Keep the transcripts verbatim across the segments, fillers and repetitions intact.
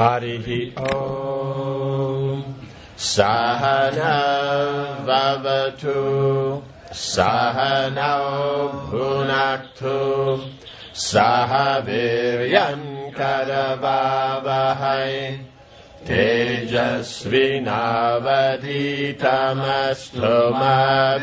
Harihi Om. Sahana Vavatu Sahana Bhunaktu Sahaviryam Karavavahai Tejasvinavaditamastu ma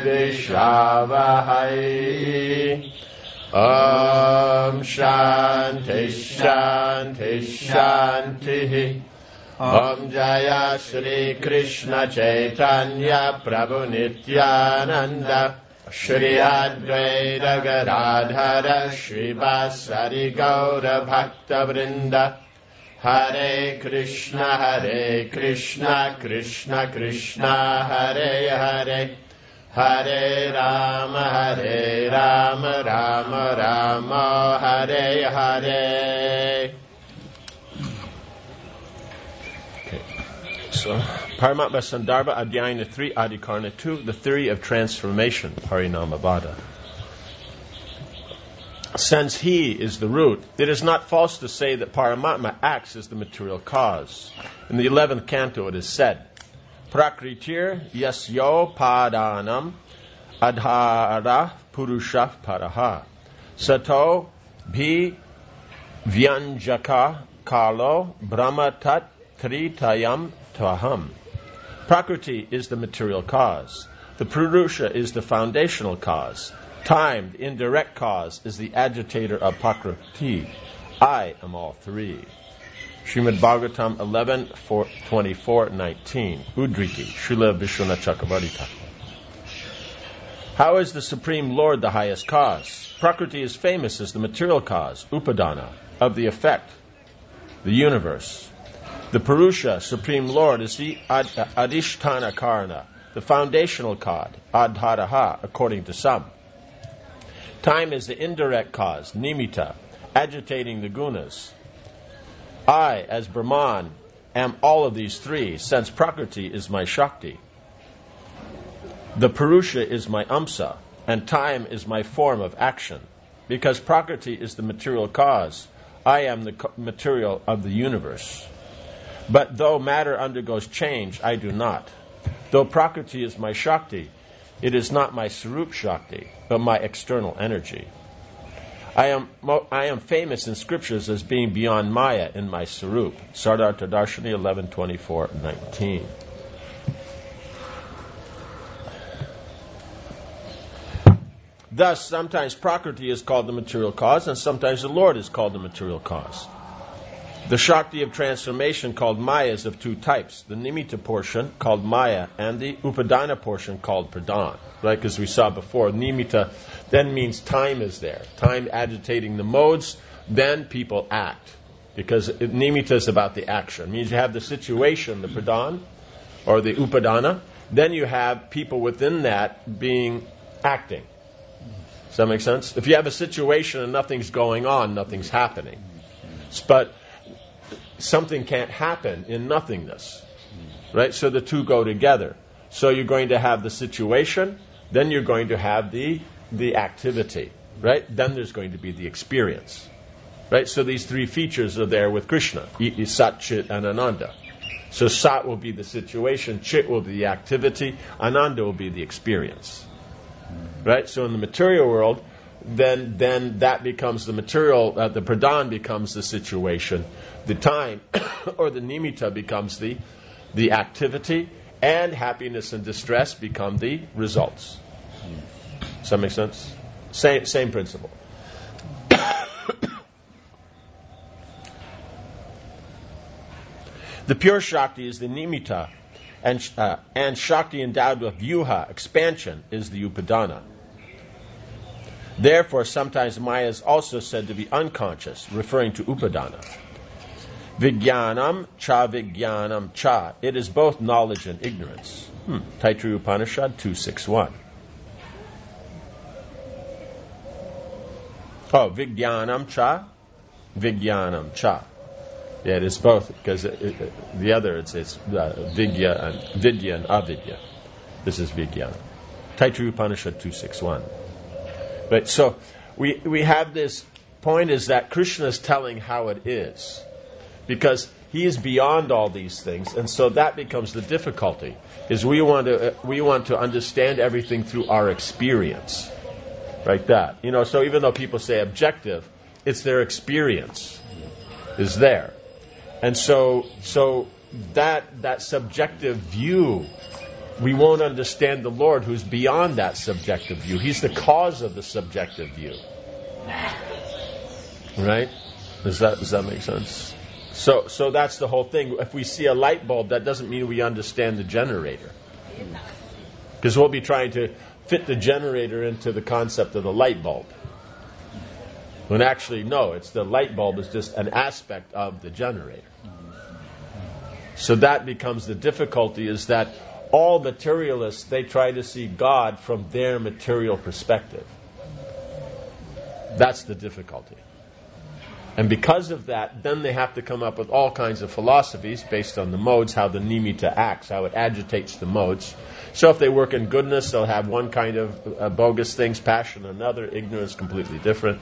vidvishavahai. Om Shanti Shanti Shanti. Om Jaya Shri Krishna Chaitanya Prabhu Nityananda Shri Advaita Gadadhara Shri Vasari Gaura Bhakta Vrinda. Hare Krishna Hare Krishna Krishna Krishna Hare Hare Hare Rama Hare Rama Rama Rama Hare Hare. Okay. So Paramatma Sandarbha Adhyayana three Adhikarana two, the theory of transformation, Parinamavada. Since he is the root, it is not false to say that Paramatma acts as the material cause. In the eleventh canto it is said, Prakritir yasyo padanam adhara purusha paraha sato bhi vyanjaka kalo brahmatat tritayam tvaham. Prakriti is the material cause. The Purusha is the foundational cause. Time, the indirect cause, is the agitator of Prakriti. I am all three. Srimad Bhagavatam eleven, twenty-four, nineteen. Udriki, Srila Vishwanath Chakravarti Thakur. How is the Supreme Lord the highest cause? Prakriti is famous as the material cause, Upadana, of the effect, the universe. The Purusha, Supreme Lord, is the ad- Adhisthana Karana, the foundational cause, Adharaha, according to some. Time is the indirect cause, Nimitta, agitating the gunas. I, as Brahman, am all of these three, since Prakriti is my Shakti. The Purusha is my Amsa, and time is my form of action. Because Prakriti is the material cause, I am the co- material of the universe. But though matter undergoes change, I do not. Though Prakriti is my Shakti, it is not my Sarup Shakti, but my external energy. I am I am famous in scriptures as being beyond Maya in my Sarup. Sardartha Darshani eleven, twenty-four, nineteen. Thus, sometimes Prakriti is called the material cause, and sometimes the Lord is called the material cause. The Shakti of transformation called Maya is of two types. The Nimitta portion called Maya and the Upadana portion called Pradhan. Right, because we saw before, Nimitta then means time is there. Time agitating the modes, then people act. Because it, Nimitta is about the action. It means you have the situation, the Pradhan, or the Upadana. Then you have people within that being acting. Does that make sense? If you have a situation and nothing's going on, nothing's happening. But something can't happen in nothingness, right? So the two go together. So you're going to have the situation, then you're going to have the the activity, right? Then there's going to be the experience, right? So these three features are there with Krishna, Sat, Chit, and Ananda. So Sat will be the situation, Chit will be the activity, Ananda will be the experience, right? So in the material world, then then that becomes the material, uh, the Pradhan becomes the situation, the time or the Nimitta becomes the the activity, and happiness and distress become the results. Does that make sense? Same same principle. The pure Shakti is the Nimitta, and uh, and Shakti endowed with Vyuha, expansion, is the Upadana. Therefore, sometimes Maya is also said to be unconscious, referring to Upadana. Vijnanam cha vijnanam cha. It is both knowledge and ignorance. Hmm. Taittiriya Upanishad two sixty-one. Oh, vijnanam cha, vijnanam cha. Yeah, it is both, because it, it, the other, it's, it's uh, vidya, and, vidya and avidya. This is vijnana. Taittiriya Upanishad two sixty-one. Right, so we we have this point is that Krishna is telling how it is. Because He is beyond all these things, and so that becomes the difficulty. Is we want to we want to understand everything through our experience, like that. You know, so even though people say objective, it's their experience is there, and so so that that subjective view, we won't understand the Lord, who's beyond that subjective view. He's the cause of the subjective view, right? Does that does that make sense? So so that's the whole thing. If we see a light bulb, that doesn't mean we understand the generator. Because we'll be trying to fit the generator into the concept of the light bulb. When actually, no, it's the light bulb is just an aspect of the generator. So that becomes the difficulty, is that all materialists, they try to see God from their material perspective. That's the difficulty. And because of that, then they have to come up with all kinds of philosophies based on the modes, how the nimitta acts, how it agitates the modes. So if they work in goodness, they'll have one kind of uh, bogus things, passion another, ignorance completely different.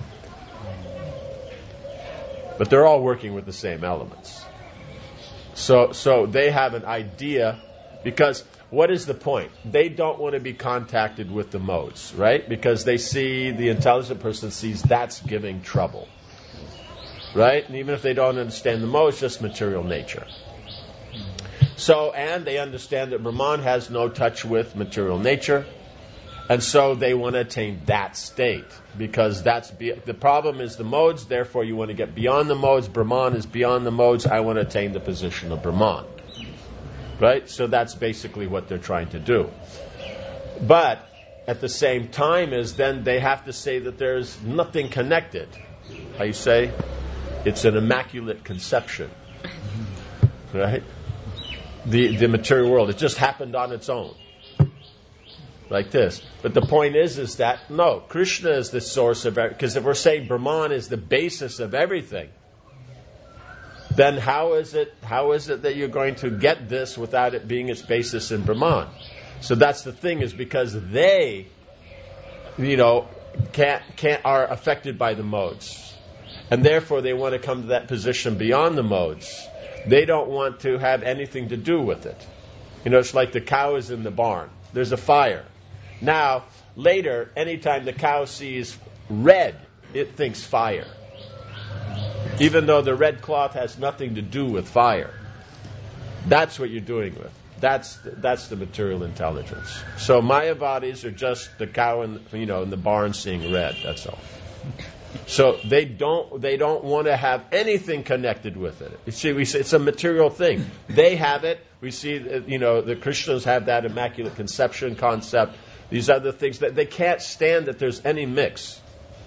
But they're all working with the same elements. So, so they have an idea, because what is the point? They don't want to be contacted with the modes, right? Because they see, the intelligent person sees that's giving trouble. Right? And even if they don't understand the modes, just material nature. So, and they understand that Brahman has no touch with material nature, and so they want to attain that state, because that's be- the problem is the modes, therefore you want to get beyond the modes. Brahman is beyond the modes. I want to attain the position of Brahman. Right? So that's basically what they're trying to do. But at the same time is then they have to say that there's nothing connected. How you say? It's an immaculate conception, right? The the material world, it just happened on its own, like this. But the point is, is that no, Krishna is the source of everything. Because if we're saying Brahman is the basis of everything, then how is it how is it that you're going to get this without it being its basis in Brahman? So that's the thing, is because they, you know, can't can't are affected by the modes. And therefore they want to come to that position beyond the modes. They don't want to have anything to do with it. You know, it's like the cow is in the barn. There's a fire. Now, later, anytime the cow sees red, it thinks fire. Even though the red cloth has nothing to do with fire. That's what you're doing with. That's that's the material intelligence. So Mayavadis are just the cow in, you know, in the barn seeing red. That's all. So they don't they don't want to have anything connected with it. You see, we say it's a material thing. They have it. We see, you know, the Krishnas have that immaculate conception concept. These other things that they can't stand that there's any mix.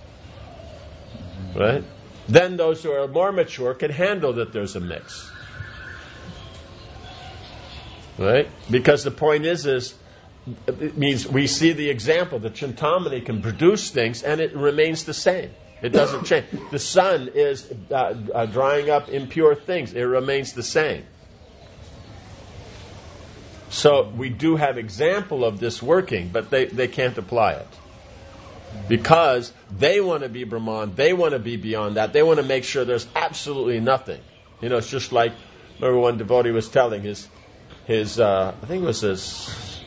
Right? Then those who are more mature can handle that there's a mix. Right? Because the point is, is it means we see the example. The Chintamani can produce things and it remains the same. It doesn't change. The sun is uh, uh, drying up impure things. It remains the same. So we do have example of this working, but they, they can't apply it. Because they want to be Brahman. They want to be beyond that. They want to make sure there's absolutely nothing. You know, it's just like, remember one devotee was telling his, his uh, I think it was his,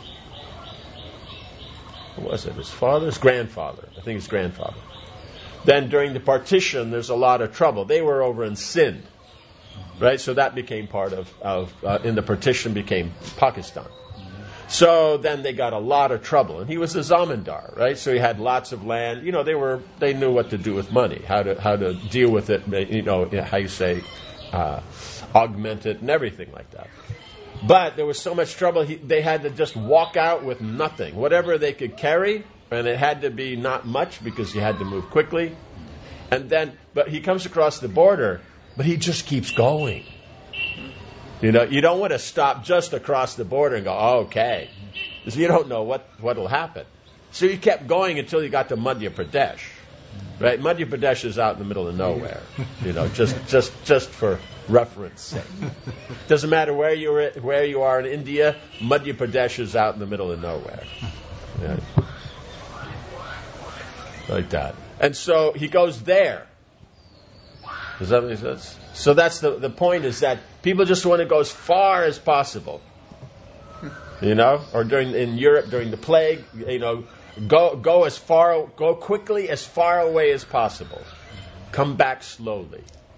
what was it, his father? His grandfather. I think his grandfather. Then during the partition, there's a lot of trouble. They were over in Sindh, right? So that became part of, of uh, in the partition became Pakistan. So then they got a lot of trouble. And he was a zamindar, right? So he had lots of land. You know, they were they knew what to do with money, how to how to deal with it, you know, how you say, uh, augment it and everything like that. But there was so much trouble, he, they had to just walk out with nothing. Whatever they could carry, and it had to be not much because you had to move quickly. And then, but he comes across the border, but he just keeps going. You know, you don't want to stop just across the border and go, oh, okay. Because you don't know what what will happen. So he kept going until he got to Madhya Pradesh. Right? Madhya Pradesh is out in the middle of nowhere. You know, just just just for reference sake. Doesn't matter where you're where you are in India, Madhya Pradesh is out in the middle of nowhere. Yeah. Like that. And so he goes there. Does that make sense? So that's the, the point, is that people just want to go as far as possible. You know? Or during in Europe, during the plague, you know, go go as far, go quickly as far away as possible. Come back slowly.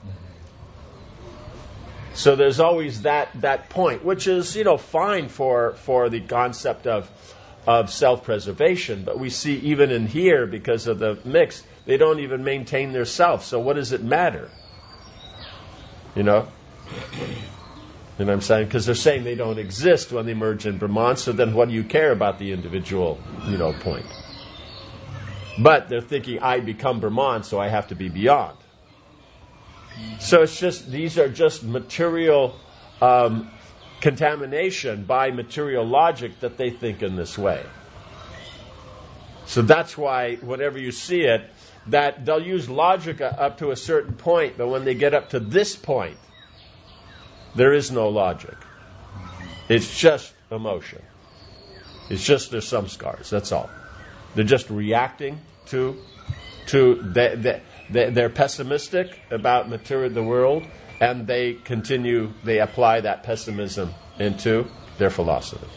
So there's always that, that point, which is, you know, fine for, for the concept of of self-preservation, but we see even in here, because of the mix, they don't even maintain their self. So what does it matter? You know? You know what I'm saying? Because they're saying they don't exist when they merge in Brahman, so then what do you care about the individual, you know, point? But they're thinking, I become Brahman, so I have to be beyond. So it's just, these are just material um, contamination by material logic that they think in this way. So that's why whenever you see it, that they'll use logic up to a certain point, but when they get up to this point, there is no logic. It's just emotion. It's just their samskars, that's all. They're just reacting to, to they, they, they, they're pessimistic about material, the world, and they continue, they apply that pessimism into their philosophy.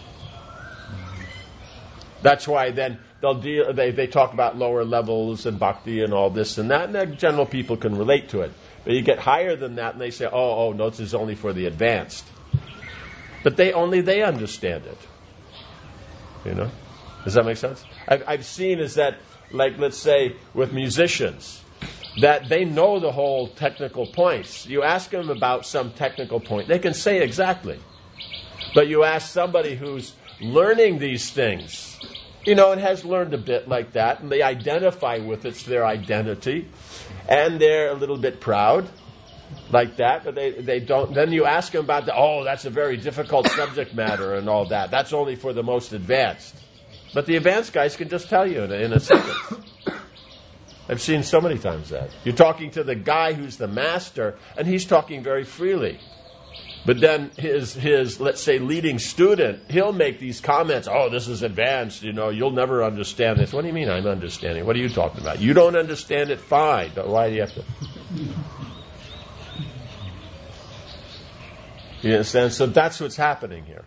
That's why then they'll deal, they, they talk about lower levels and bhakti and all this and that, and then general people can relate to it. But you get higher than that and they say, oh, oh, no, this is only for the advanced. But they only they understand it. You know? Does that make sense? I've, I've seen is that, like, let's say, with musicians, that they know the whole technical points. You ask them about some technical point, they can say exactly. But you ask somebody who's learning these things, you know, and has learned a bit like that, and they identify with it's their identity, and they're a little bit proud, like that, but they, they don't. Then you ask them about the, oh, that's a very difficult subject matter and all that. That's only for the most advanced. But the advanced guys can just tell you in a, in a second. I've seen so many times that. You're talking to the guy who's the master, and he's talking very freely. But then his, his, let's say, leading student, he'll make these comments, oh, this is advanced, you know, you'll never understand this. What do you mean I'm understanding? What are you talking about? You don't understand it? Fine. But why do you have to? You understand? So that's what's happening here.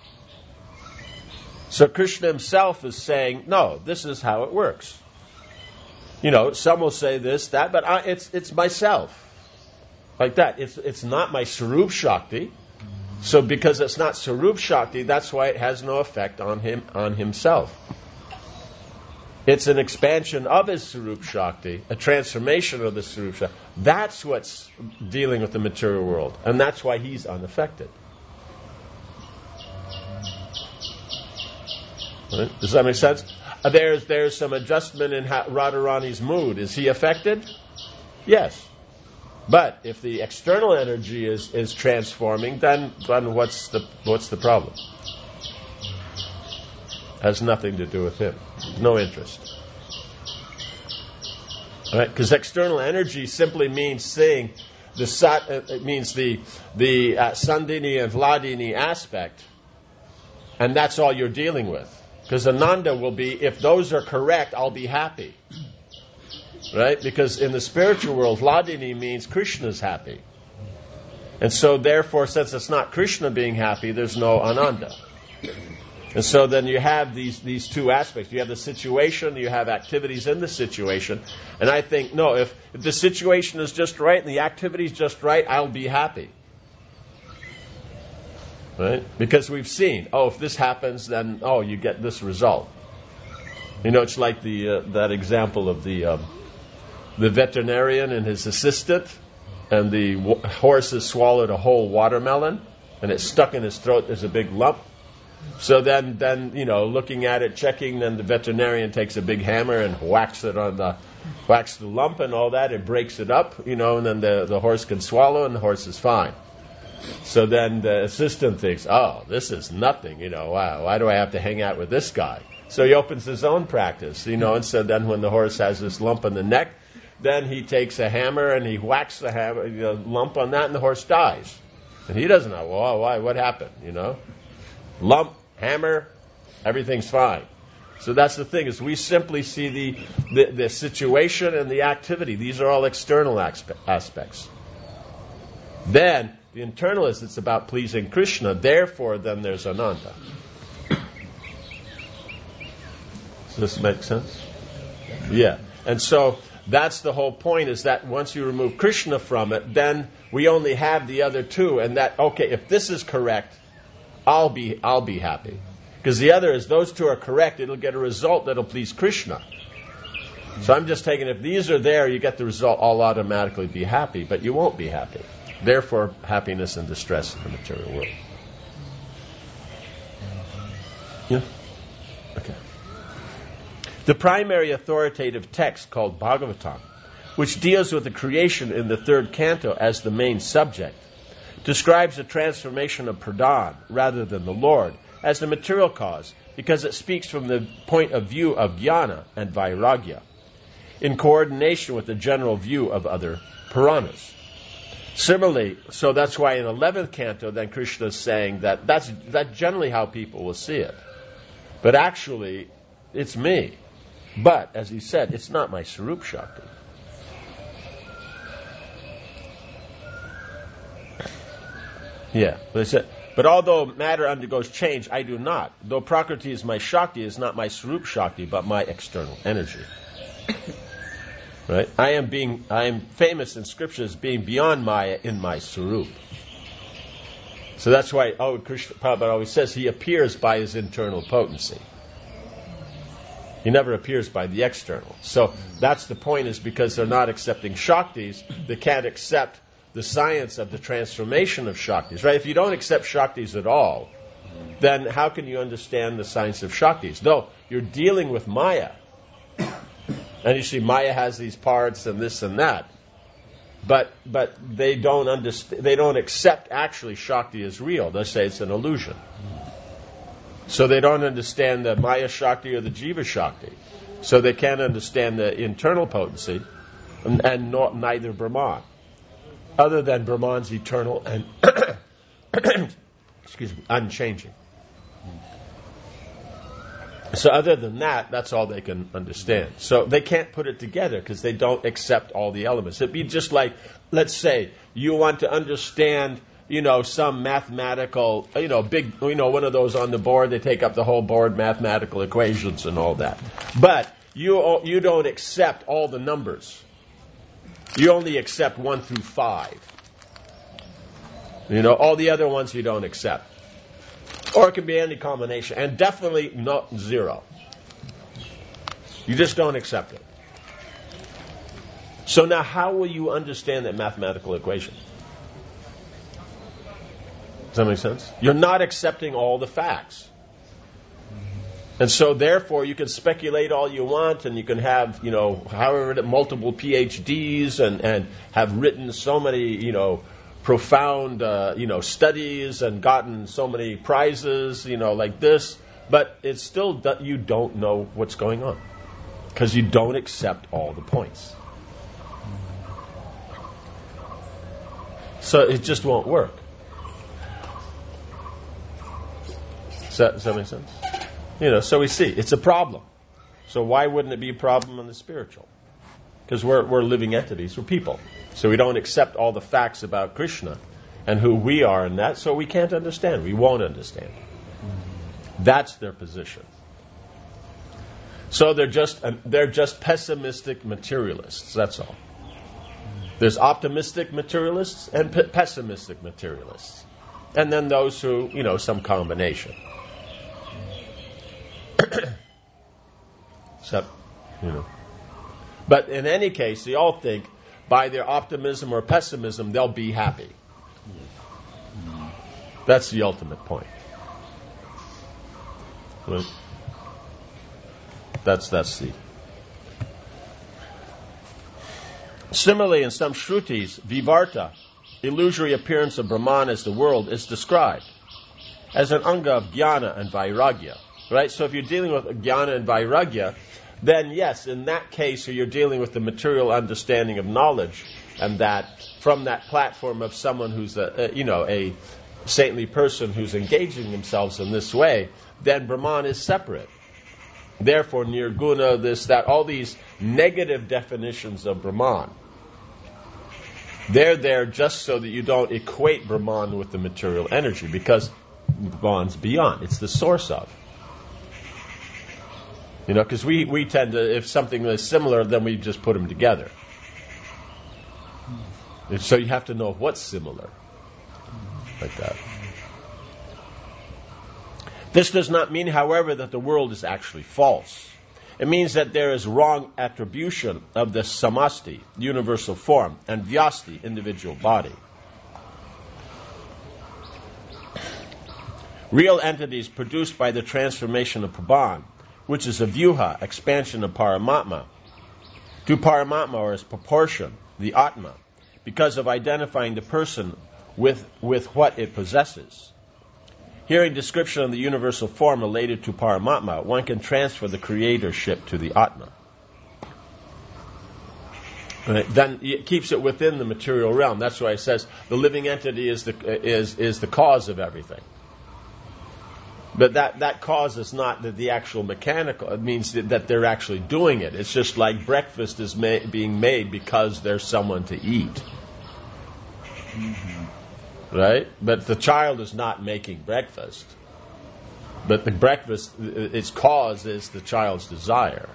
So Krishna himself is saying, no, this is how it works. You know, some will say this, that, but I, it's it's myself. Like that. It's it's not my Sarup Shakti. So because it's not Sarup Shakti, that's why it has no effect on him on himself. It's an expansion of his Sarup Shakti, a transformation of the Sarup Shakti. That's what's dealing with the material world. And that's why he's unaffected. Right? Does that make sense? Uh, there's there's some adjustment in ha- Radharani's mood. Is he affected? Yes. But if the external energy is, is transforming, then then what's the what's the problem? Has nothing to do with him. No interest. All right? Because external energy simply means seeing the sat. Uh, it means the the uh, Sandini and Vladini aspect, and that's all you're dealing with. Because Ananda will be, if those are correct, I'll be happy. Right? Because in the spiritual world, Vladini means Krishna's happy. And so therefore, since it's not Krishna being happy, there's no Ananda. And so then you have these, these two aspects. You have the situation, you have activities in the situation. And I think, no, if, if the situation is just right and the activity is just right, I'll be happy. Right? Because we've seen, oh, if this happens, then, oh, you get this result. You know, it's like the uh, that example of the um, the veterinarian and his assistant, and the w- horse has swallowed a whole watermelon, and it's stuck in his throat. There's a big lump. So then, then you know, looking at it, checking, then the veterinarian takes a big hammer and whacks it on the whacks the lump and all that. It breaks it up, you know, and then the the horse can swallow, and the horse is fine. So then the assistant thinks, oh, this is nothing, you know, wow, why do I have to hang out with this guy? So he opens his own practice, you know, and so then when the horse has this lump in the neck, then he takes a hammer and he whacks the hammer, you know, lump on that, and the horse dies. And he doesn't know, well, why, what happened, you know? Lump, hammer, everything's fine. So that's the thing, is we simply see the, the, the situation and the activity. These are all external aspe- aspects. Then, the internalist, it's about pleasing Krishna. Therefore, then there's Ananda. Does this make sense? Yeah. And so, that's the whole point, is that once you remove Krishna from it, then we only have the other two. And that, okay, if this is correct, I'll be, I'll be happy. Because the other is, those two are correct, it'll get a result that'll please Krishna. So I'm just taking, if these are there, you get the result, I'll automatically be happy, but you won't be happy. Therefore, happiness and distress in the material world. Yeah? Okay. The primary authoritative text, called Bhagavatam, which deals with the creation in the third canto as the main subject, describes the transformation of Pradhan, rather than the Lord, as the material cause, because it speaks from the point of view of jnana and vairagya, in coordination with the general view of other Puranas. Similarly, so that's why in eleventh canto, then Krishna is saying that that's, that's generally how people will see it. But actually, it's me. But, as he said, it's not my Sarup Shakti. Yeah, but he said, but although matter undergoes change, I do not. Though Prakriti is my Shakti, it is not my Sarup Shakti, but my external energy. Right? I am being, I am famous in scripture as being beyond Maya in my Sarup. So that's why, oh, Krishna Prabhupada always says he appears by his internal potency. He never appears by the external. So that's the point, is because they're not accepting Shaktis, they can't accept the science of the transformation of Shaktis. Right? If you don't accept Shaktis at all, then how can you understand the science of Shaktis? No, you're dealing with Maya. And you see, Maya has these parts and this and that, but but they don't understand. They don't accept actually Shakti as real. They say it's an illusion. So they don't understand the Maya Shakti or the Jiva Shakti. So they can't understand the internal potency, and, and not, neither Brahman, other than Brahman's eternal and excuse me, unchanging. So other than that, that's all they can understand. So they can't put it together because they don't accept all the elements. It'd be just like, let's say, you want to understand, you know, some mathematical, you know, big, you know, one of those on the board, they take up the whole board, mathematical equations and all that. But you you don't accept all the numbers. You only accept one through five. You know, all the other ones you don't accept. Or it can be any combination, and definitely not zero. You just don't accept it. So now how will you understand that mathematical equation? Does that make sense? You're not accepting all the facts. And so therefore you can speculate all you want, and you can have, you know, however, multiple P H Ds and, and have written so many, you know, profound, uh, you know, studies and gotten so many prizes, you know, like this, but it's still that you don't know what's going on because you don't accept all the points. So it just won't work. Does that, does that make sense? You know, so we see it's a problem. So why wouldn't it be a problem in the spiritual? Because we're we're living entities, we're people. So we don't accept all the facts about Krishna and who we are in that, so we can't understand. We won't understand. That's their position. So they're just they're just pessimistic materialists. That's all. There's optimistic materialists and pe- pessimistic materialists, and then those who, you know, some combination. Except, you know. But in any case, they all think by their optimism or pessimism, they'll be happy. That's the ultimate point. Right? That's that's the. Similarly, in some Shrutis, Vivarta, illusory appearance of Brahman as the world, is described as an anga of jnana and vairagya. Right? So if you're dealing with jnana and vairagya, then yes, in that case, you're dealing with the material understanding of knowledge, and that from that platform of someone who's a, a you know a saintly person who's engaging themselves in this way, then Brahman is separate. Therefore, nirguna, this, that, all these negative definitions of Brahman They're there just so that you don't equate Brahman with the material energy, because Brahman's beyond. It's the source of. You know, because we, we tend to, if something is similar, then we just put them together. And so you have to know what's similar. Like that. This does not mean, however, that the world is actually false. It means that there is wrong attribution of the samasti, universal form, and vyasti, individual body. Real entities produced by the transformation of Prabhan, which is a vyuha, expansion of Paramatma, to Paramatma, or as proportion, the Atma, because of identifying the person with, with what it possesses. Hearing description of the universal form related to Paramatma, one can transfer the creatorship to the Atma. Right? Then it keeps it within the material realm. That's why it says the living entity is the is is the cause of everything. But that, that cause is not the, the actual mechanical. It means that, that they're actually doing it. It's just like breakfast is ma- being made because there's someone to eat. Mm-hmm. Right? But the child is not making breakfast. But the breakfast, its cause is the child's desire.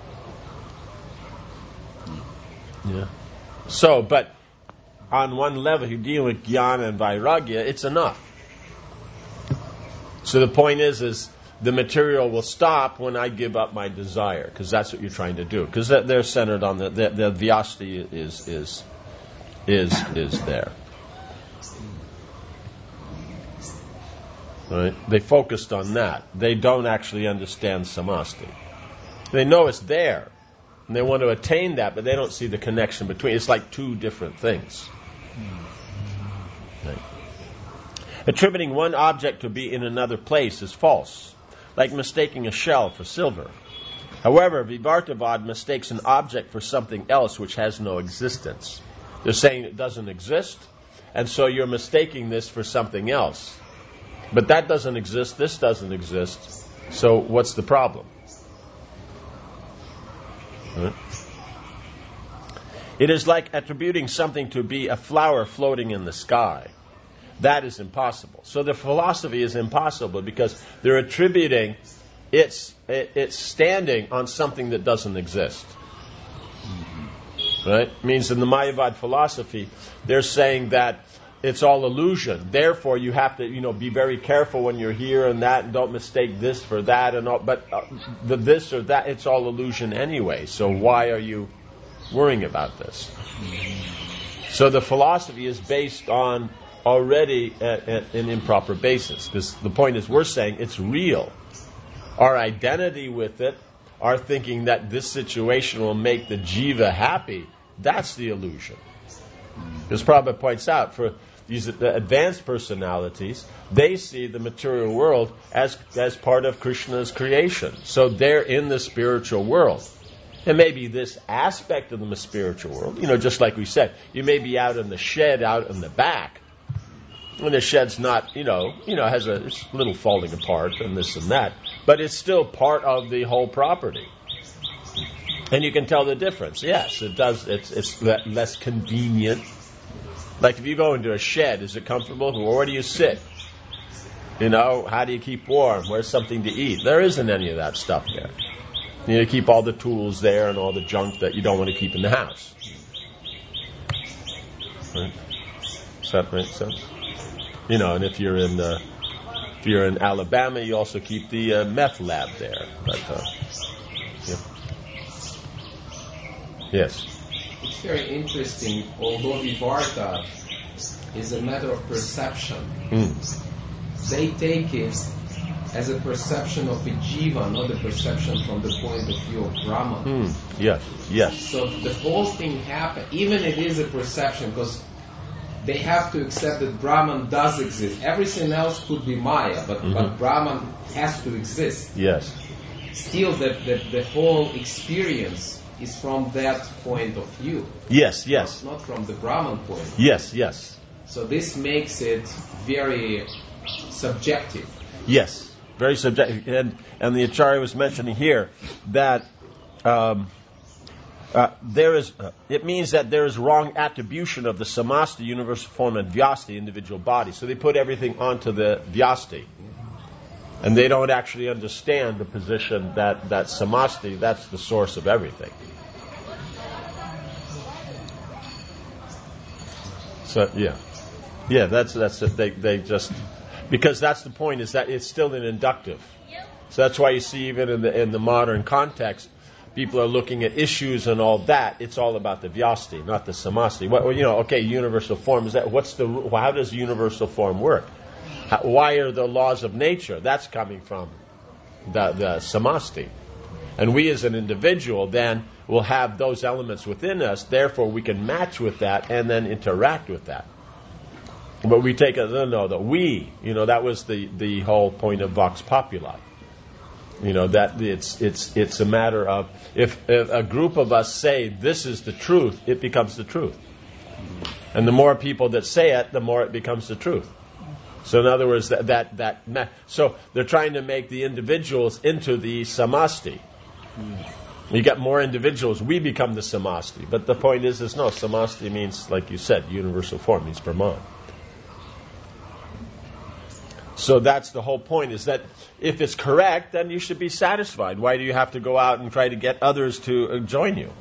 Yeah. So, but on one level, you deal with jnana and vairagya, it's enough. So the point is, is the material will stop when I give up my desire, because that's what you're trying to do. Because they're centered on the the, the vyasti is is is is there. Right? They focused on that. They don't actually understand samasti. They know it's there, and they want to attain that, but they don't see the connection between. It's like two different things. Right? Attributing one object to be in another place is false, like mistaking a shell for silver. However, Vivartavad mistakes an object for something else which has no existence. They're saying it doesn't exist, and so you're mistaking this for something else. But that doesn't exist, this doesn't exist, so what's the problem? Right? It is like attributing something to be a flower floating in the sky. That is impossible. So the philosophy is impossible because they're attributing its its standing on something that doesn't exist. Right? It means in the Mayavad philosophy, they're saying that it's all illusion. Therefore, you have to, you know, be very careful when you're here and that, and don't mistake this for that, and all. But uh, the this or that, it's all illusion anyway. So why are you worrying about this? So the philosophy is based on already at, at an improper basis. Because the point is, we're saying it's real. Our identity with it, our thinking that this situation will make the jiva happy, that's the illusion. As Prabhupada points out, for these advanced personalities, they see the material world as as part of Krishna's creation. So they're in the spiritual world. And maybe this aspect of the spiritual world, you know, just like we said, you may be out in the shed, out in the back, and the shed's not, you know, you know, has a it's a little falling apart and this and that, but it's still part of the whole property. And you can tell the difference. Yes, it does. It's it's le- less convenient. Like if you go into a shed, is it comfortable? Where do you sit? You know, how do you keep warm? Where's something to eat? There isn't any of that stuff there. You need to keep all the tools there and all the junk that you don't want to keep in the house. Right? Does that make sense? You know, and if you're in uh, if you're in Alabama, you also keep the uh, meth lab there. But uh, yeah. Yes. It's very interesting. Although Vivarta is a matter of perception, mm. they take it as a perception of a jiva, not a perception from the point of view of Brahman. Mm. Yes. Yes. So the whole thing happens, even it is a perception, because they have to accept that Brahman does exist. Everything else could be Maya, but, mm-hmm. but Brahman has to exist. Yes. Still, the, the, the whole experience is from that point of view. Yes, yes. Not, not from the Brahman point. Yes, yes. So this makes it very subjective. Yes, very subjective. And, and the Acharya was mentioning here that um, Uh, there is. Uh, it means that there is wrong attribution of the samasti, universal form, and vyasti, individual body. So they put everything onto the vyasti, and they don't actually understand the position that that samasti, that's the source of everything. So yeah, yeah, that's that's it. They they just because that's the point is that it's still an inductive. So that's why you see even in the in the modern context. People are looking at issues and all that. It's all about the vyasti, not the samasti. What, you know, okay, universal form is that. What's the? How does universal form work? How, why are the laws of nature? That's coming from the the samasti, and we as an individual then will have those elements within us. Therefore, we can match with that and then interact with that. But we take a no, no, the we. You know, that was the the whole point of vox populi. You know, that it's it's it's a matter of if, if a group of us say this is the truth, it becomes the truth. And the more people that say it, the more it becomes the truth. So in other words, that that, that so they're trying to make the individuals into the samasti. You get more individuals, we become the samasti. But the point is, is no, samasti means, like you said, universal form means Brahman. So that's the whole point, is that if it's correct, then you should be satisfied. Why do you have to go out and try to get others to join you?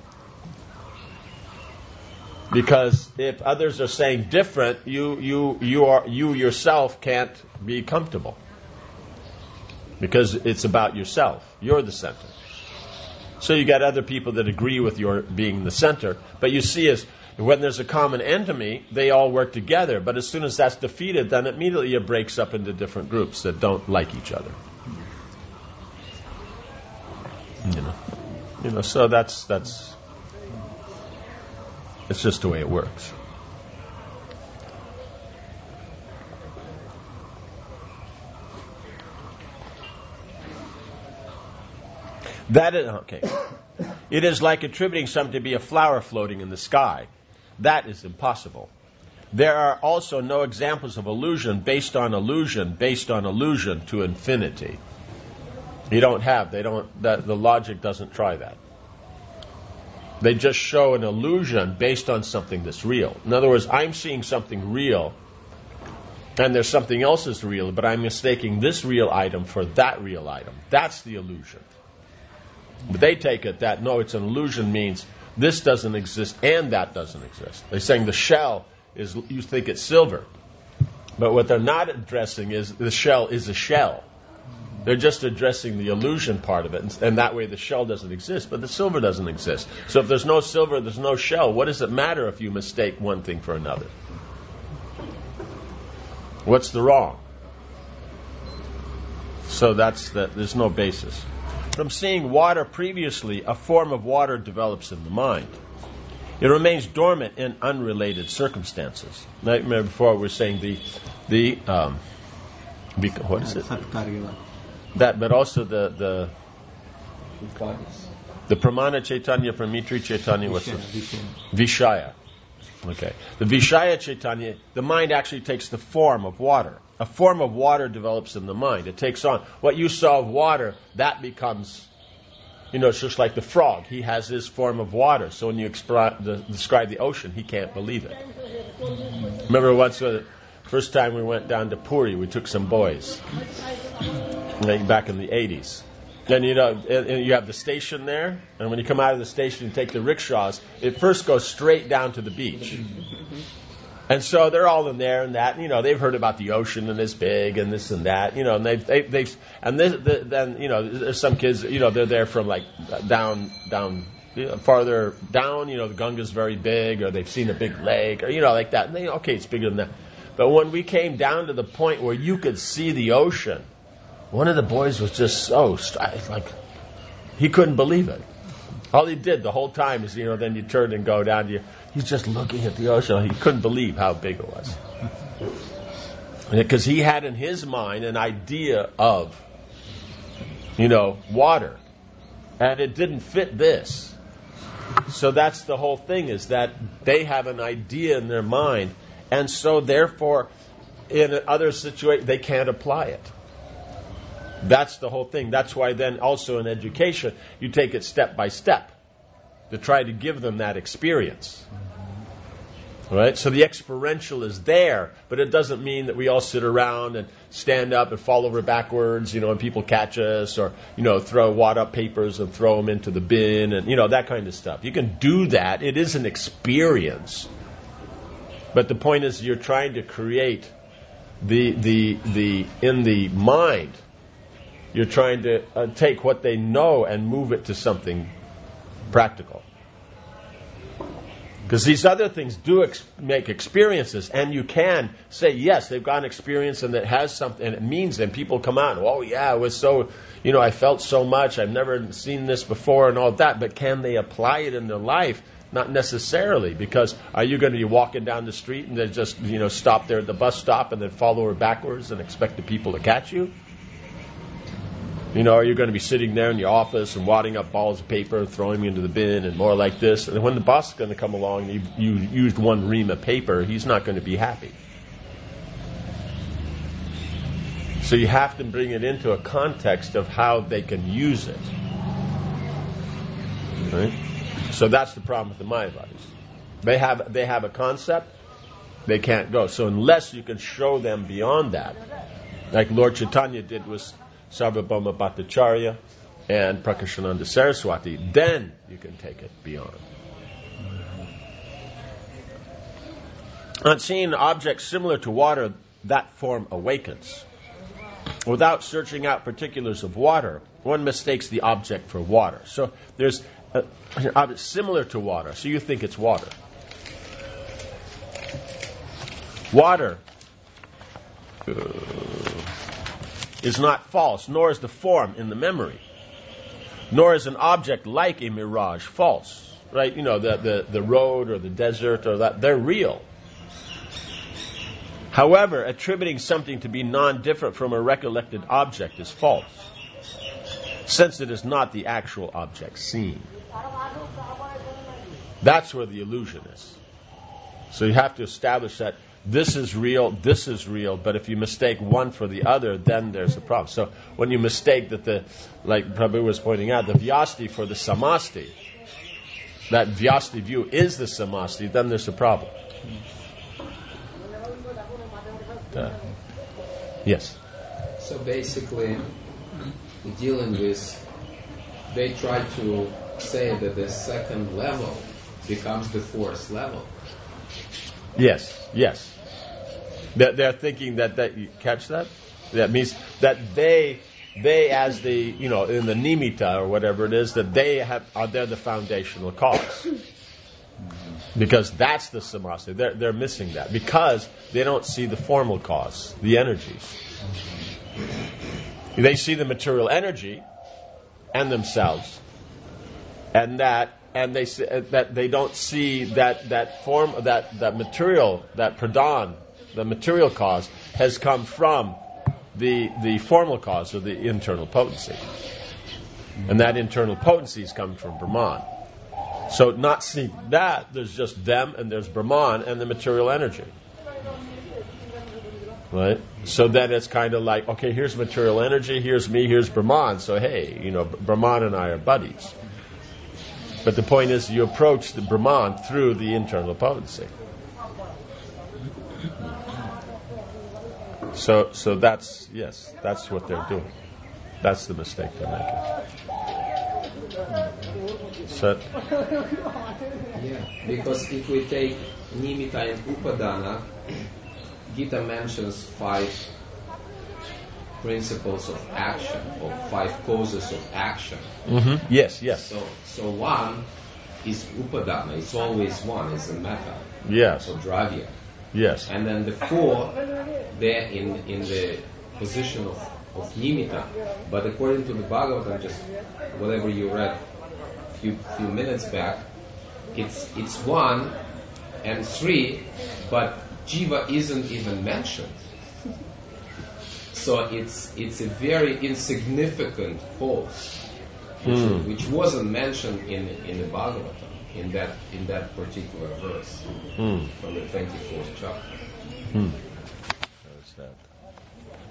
Because if others are saying different, you you you are you yourself can't be comfortable. Because it's about yourself. You're the center. So you got other people that agree with your being the center, but you see as when there's a common enemy, they all work together. But as soon as that's defeated, then immediately it breaks up into different groups that don't like each other. You know, you know. So that's that's. It's just the way it works. That is okay. It is like attributing something to be a flower floating in the sky. That is impossible. There are also no examples of illusion based on illusion, based on illusion to infinity. You don't have, they don't, that, the logic doesn't try that. They just show an illusion based on something that's real. In other words, I'm seeing something real, and there's something else that's real, but I'm mistaking this real item for that real item. That's the illusion. But they take it that, no, it's an illusion means this doesn't exist and that doesn't exist. They're saying the shell is, you think it's silver. But what they're not addressing is the shell is a shell. They're just addressing the illusion part of it. And, and that way the shell doesn't exist, but the silver doesn't exist. So if there's no silver, there's no shell. What does it matter if you mistake one thing for another? What's the wrong? So that's that. There's no basis. From seeing water previously, a form of water develops in the mind. It remains dormant in unrelated circumstances. Now, remember before we were saying the, the um, what is it? That, but also the the the Pramana Chaitanya from Mitri Chaitanya was Vishaya. Okay, the Vishaya Chaitanya, the mind actually takes the form of water. A form of water develops in the mind. It takes on what you saw of water. That becomes, you know, it's just like the frog. He has his form of water. So when you expri- the, describe the ocean, he can't believe it. Remember once, uh, first time we went down to Puri, we took some boys back in the eighties. Then you know, and you have the station there, and when you come out of the station, you take the rickshaws. It first goes straight down to the beach. And so they're all in there and that, and, you know, they've heard about the ocean and it's big and this and that, you know, and they've, they, they've, and this, the, then, you know, there's some kids, you know, they're there from like down, down, you know, farther down, you know, the Ganga's very big, or they've seen a big lake, or, you know, like that. And they, okay, it's bigger than that. But when we came down to the point where you could see the ocean, one of the boys was just so, like, he couldn't believe it. All he did the whole time is, you know, then you turn and go down to you. He's just looking at the ocean. He couldn't believe how big it was. Because he had in his mind an idea of, you know, water. And it didn't fit this. So that's the whole thing, is that they have an idea in their mind. And so therefore, in other situations, they can't apply it. That's the whole thing. That's why then also in education, you take it step by step. to try to give them that experience. Right? So the experiential is there, but it doesn't mean that we all sit around and stand up and fall over backwards, you know, and people catch us, or, you know, throw wad up papers and throw them into the bin, and, you know, that kind of stuff. You can do that. It is an experience. But the point is, you're trying to create the, the, the, in the mind, you're trying to uh, take what they know and move it to something practical. Because these other things do ex- make experiences, and you can say, yes, they've got an experience and it has something, and it means, and people come out, oh yeah, it was so, you know, I felt so much, I've never seen this before and all that, but can they apply it in their life? Not necessarily, because are you going to be walking down the street and then just, you know, stop there at the bus stop and then fall over backwards and expect the people to catch you? You know, are you going to be sitting there in your office and wadding up balls of paper, throwing them into the bin, and more like this? And when the boss is going to come along and you, you used one ream of paper, he's not going to be happy. So you have to bring it into a context of how they can use it. Right? So that's the problem with the Mayavadis. They have, they have a concept, they can't go. So unless you can show them beyond that, like Lord Chaitanya did with Sarvabhauma Bhattacharya and Prakashananda Saraswati, then you can take it beyond. On seeing objects similar to water, that form awakens. Without searching out particulars of water, one mistakes the object for water. So there's a, an object similar to water, so you think it's water. Water uh, is not false, nor is the form in the memory, nor is an object like a mirage false. Right? You know, the, the, the road or the desert or that, they're real. However, attributing something to be non-different from a recollected object is false, since it is not the actual object seen. That's where the illusion is. So you have to establish that this is real, this is real, but if you mistake one for the other, then there's a problem. So when you mistake that the, like Prabhu was pointing out, the Vyasti for the Samasti, that Vyasti view is the Samasti, then there's a problem. Uh, yes? So basically, dealing with, they try to say that the second level becomes the fourth level. Yes, yes. They're, they're thinking that, that, you catch that? That means that they, they as the, you know, in the nimitta or whatever it is, that they have, are they're the foundational cause. Because that's the samasti. They're, they're missing that. Because they don't see the formal cause, the energies. They see the material energy and themselves, and that, and they that they don't see that that form, that that material, that pradhan, the material cause has come from the the formal cause or the internal potency, and that internal potency has come from Brahman. So not seeing that, there's just them and there's Brahman and the material energy. Right? So then it's kind of like, okay, here's material energy, here's me, here's Brahman. So hey, you know, Brahman and I are buddies. But the point is, you approach the Brahman through the internal potency. So, so that's, yes, that's what they're doing. That's the mistake they're making. So, yeah, because if we take Nimitta and Upadana, Gita mentions five principles of action, or five causes of action. Mm-hmm. Yes, yes. So, so one is Upadana. It's always one. It's a metta. Yes. Or Dravya. Yes. And then the four, they're in in the position of of Nimitta. But according to the Bhagavatam, just whatever you read a few few minutes back, it's it's one and three, but Jiva isn't even mentioned. So it's it's a very insignificant cause, which, mm. which wasn't mentioned in in the Bhagavatam in that in that particular verse mm. from the twenty-fourth chapter. Mm. Where's that?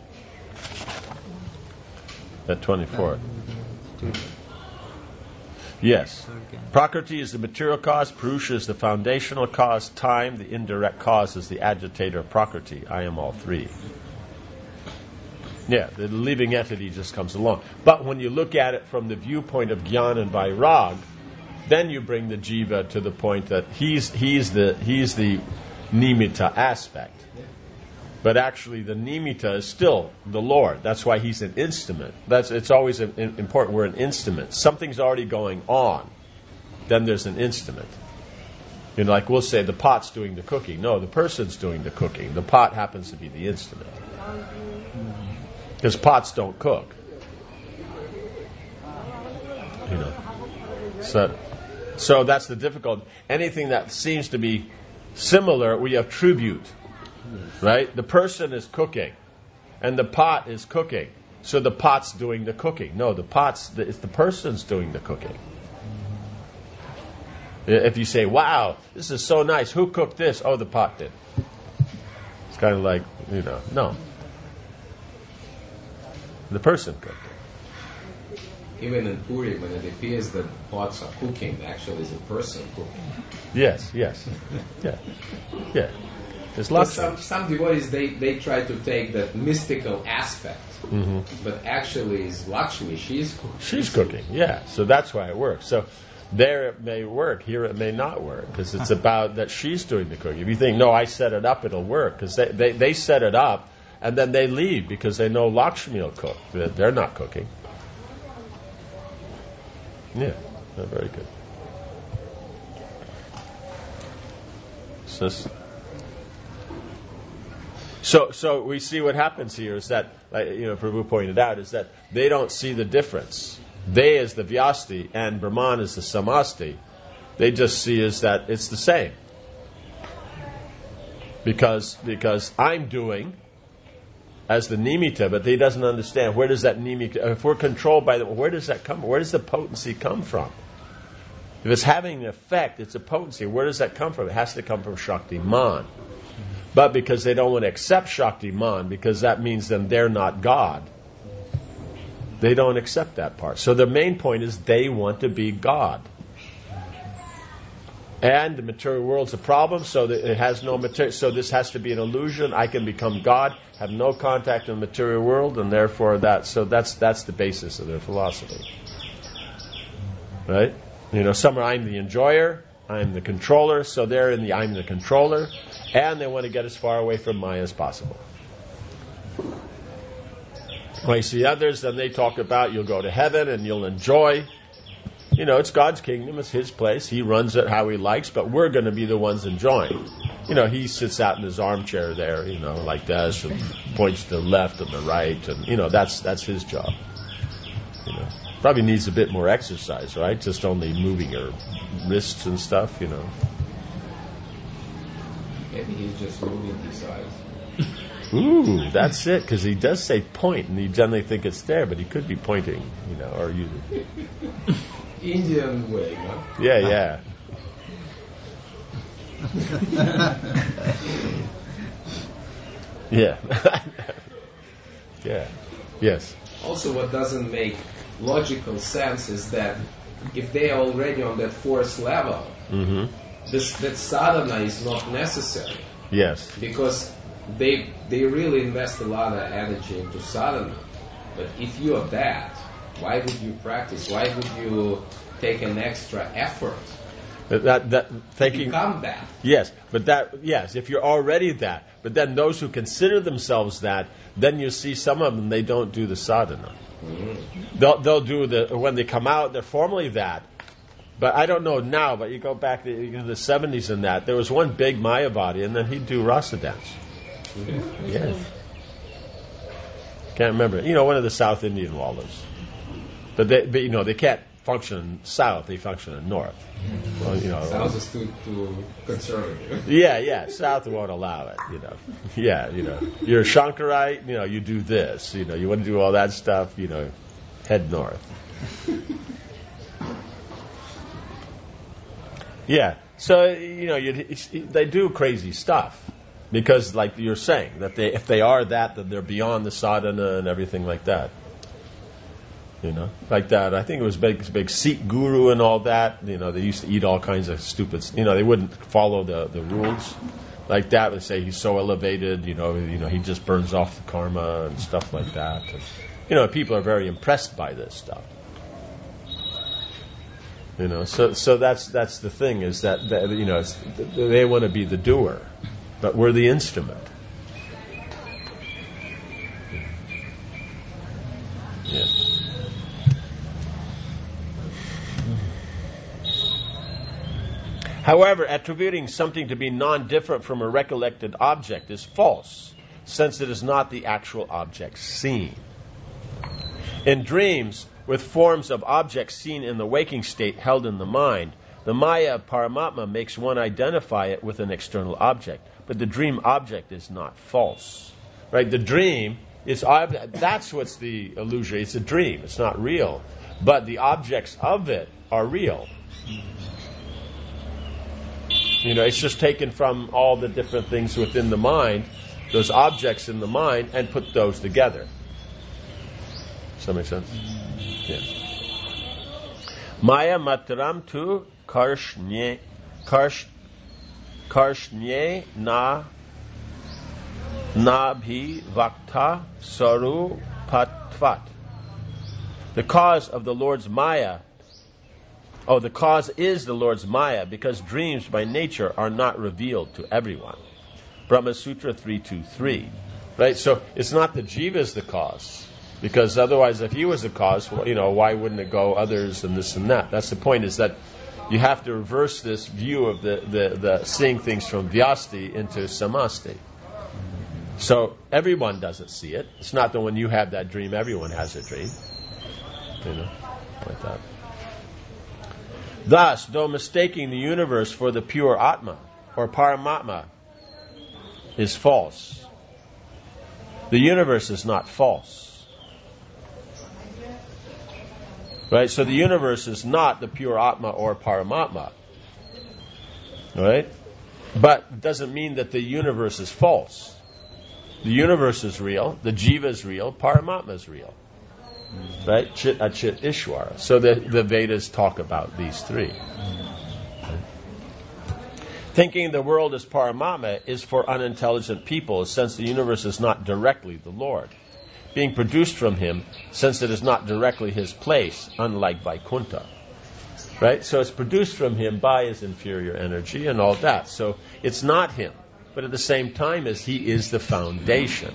That twenty-fourth. Yes. Prakriti is the material cause, Purusha is the foundational cause, time, the indirect cause, is the agitator of Prakriti. I am all three. Yeah, the living entity just comes along. But when you look at it from the viewpoint of Jnana and Vairag, then you bring the jiva to the point that he's he's the he's the nimitta aspect. But actually the nimitta is still the Lord. That's why he's an instrument. That's it's always a, a, important. We're an instrument. Something's already going on. Then there's an instrument. You know, like we'll say the pot's doing the cooking. No, the person's doing the cooking. The pot happens to be the instrument. Because pots don't cook. You know. So so that's the difficulty. Anything that seems to be similar, we attribute. Right? The person is cooking, and the pot is cooking. So the pot's doing the cooking. No, the pot's the, it's the person's doing the cooking. If you say, "Wow, this is so nice. Who cooked this?" "Oh, the pot did." It's kind of like, you know, no. The person cooked it. Even in Puri, when it appears that pots are cooking, actually is a person cooking. Yes, yes, yeah, yeah. There's But lots some, of some devotees, they, they try to take that mystical aspect, mm-hmm. but actually is Lakshmi, she's cooking. She's cooking, yeah. So that's why it works. So there it may work, here it may not work, because it's about that she's doing the cooking. If you think, no, I set it up, it'll work, because they, they, they set it up, and then they leave, because they know Lakshmi will cook. They're not cooking. Yeah, they're very good. So, So, so we see what happens here is that, like, you know, Prabhu pointed out, is that they don't see the difference. They as the Vyasti and Brahman as the Samasti, they just see is that it's the same. Because because I'm doing as the nimitta, but he doesn't understand where does that nimitta. If we're controlled by the, where does that come? Where does the potency come from? If it's having an effect, it's a potency. Where does that come from? It has to come from Shaktiman. But because they don't want to accept Shaktiman, because that means then they're not God, they don't accept that part. So the main point is they want to be God. And the material world's a problem, so that it has no material. So this has to be an illusion. I can become God, have no contact in the material world, and therefore that. So that's that's the basis of their philosophy, right? You know, some are I'm the enjoyer, I'm the controller. So they're in the I'm the controller. And they want to get as far away from Maya as possible. When you see others, then they talk about you'll go to heaven and you'll enjoy. You know, it's God's kingdom, it's His place. He runs it how He likes, but we're going to be the ones enjoying. You know, He sits out in His armchair there, you know, like this, and points to the left and the right, and, you know, that's that's His job. You know, probably needs a bit more exercise, right? Just only moving your wrists and stuff, you know. Maybe he's just moving his eyes. Ooh, that's it, because he does say point, and you generally think it's there, but he could be pointing, you know, or you. Indian way, no? Yeah, yeah. Yeah. Yeah. Yes. Also, what doesn't make logical sense is that if they are already on that fourth level, Mm-hmm. this, that sadhana is not necessary. Yes. Because they they really invest a lot of energy into sadhana. But if you are that, why would you practice? Why would you take an extra effort That that, that to thinking. become that? Yes, but that yes, if you're already that, but then those who consider themselves that, then you see some of them they don't do the sadhana. Mm-hmm. They'll they'll do the when they come out they're formally that. But I don't know now, but you go back to you know, the seventies and that, there was one big Mayavadi, and then he'd do rasa dance. Mm-hmm. Yes. Can't remember. You know, one of the South Indian wallas. But, they, but you know, they can't function south, they function in north. Well, you know, South is too, too conservative. Yeah, yeah, south won't allow it, you know. Yeah, you know. You're a Shankarite, you know, you do this. You know, you want to do all that stuff, you know, head north. Yeah, so you know you, they do crazy stuff because, like you're saying, that they if they are that, then they're beyond the sadhana and everything like that. You know, like that. I think it was big, big Sikh guru and all that. You know, they used to eat all kinds of stupid. You know, they wouldn't follow the, the rules. Like that would say he's so elevated. You know, you know he just burns off the karma and stuff like that. And, you know, people are very impressed by this stuff. You know, so so that's that's the thing is that, that you know it's, they want to be the doer, but we're the instrument. Yeah. However, attributing something to be non-different from a recollected object is false, since it is not the actual object seen. In dreams, with forms of objects seen in the waking state held in the mind, the Maya of Paramatma makes one identify it with an external object, but the dream object is not false. Right? The dream is, that's what's the illusion. It's a dream. It's not real. But the objects of it are real. You know, it's just taken from all the different things within the mind, those objects in the mind, and put those together. Does that make sense? Yeah. Maya matram tu karshnye karsh karshne na nabhi vakta saru patvat. The cause of the Lord's Maya. Oh, the cause is the Lord's Maya, because dreams by nature are not revealed to everyone. Brahma Sutra three twenty-three. Right? So it's not the jiva is the cause. Because otherwise, if he was the cause, you know, why wouldn't it go others and this and that? That's the point, is that you have to reverse this view of the, the, the seeing things from Vyasti into Samasti. So everyone doesn't see it. It's not that when you have that dream, everyone has a dream. You know, like that. Thus, though mistaking the universe for the pure Atma, or Paramatma, is false, the universe is not false. Right? So the universe is not the pure Atma or Paramatma. Right? But it doesn't mean that the universe is false. The universe is real, the jiva is real, Paramatma is real. Right? Chit, Achit, Ishvara. So the, the Vedas talk about these three. Thinking the world is Paramatma is for unintelligent people, since the universe is not directly the Lord, being produced from him, since it is not directly his place, unlike Vaikuntha. Right? So it's produced from him by his inferior energy and all that. So it's not him, but at the same time as he is the foundation.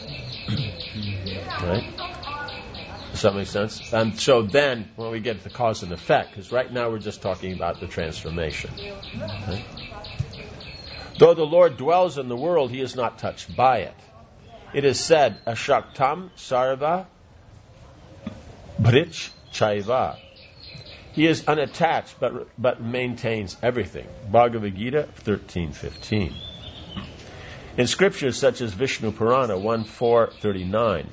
Right? Does that make sense? And so then, when we get to the cause and effect, because right now we're just talking about the transformation. Right? Though the Lord dwells in the world, he is not touched by it. It is said, Ashaktam Sarva Brich Chaiva. He is unattached, but but maintains everything. Bhagavad Gita thirteen fifteen. In scriptures such as Vishnu Purana one four thirty-nine,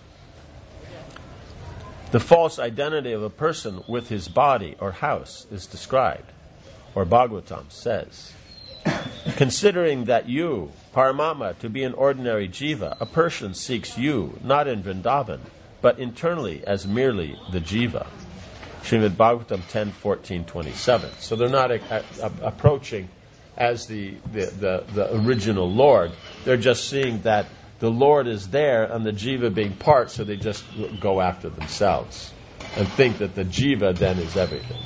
the false identity of a person with his body or house is described, or Bhagavatam says, considering that you, Paramatma, to be an ordinary jiva, a person seeks you, not in Vrindavan, but internally as merely the jiva. Srimad Bhagavatam ten fourteen twenty-seven. So they're not a, a, a, approaching as the, the, the, the original Lord. They're just seeing that the Lord is there and the jiva being part, so they just go after themselves and think that the jiva then is everything.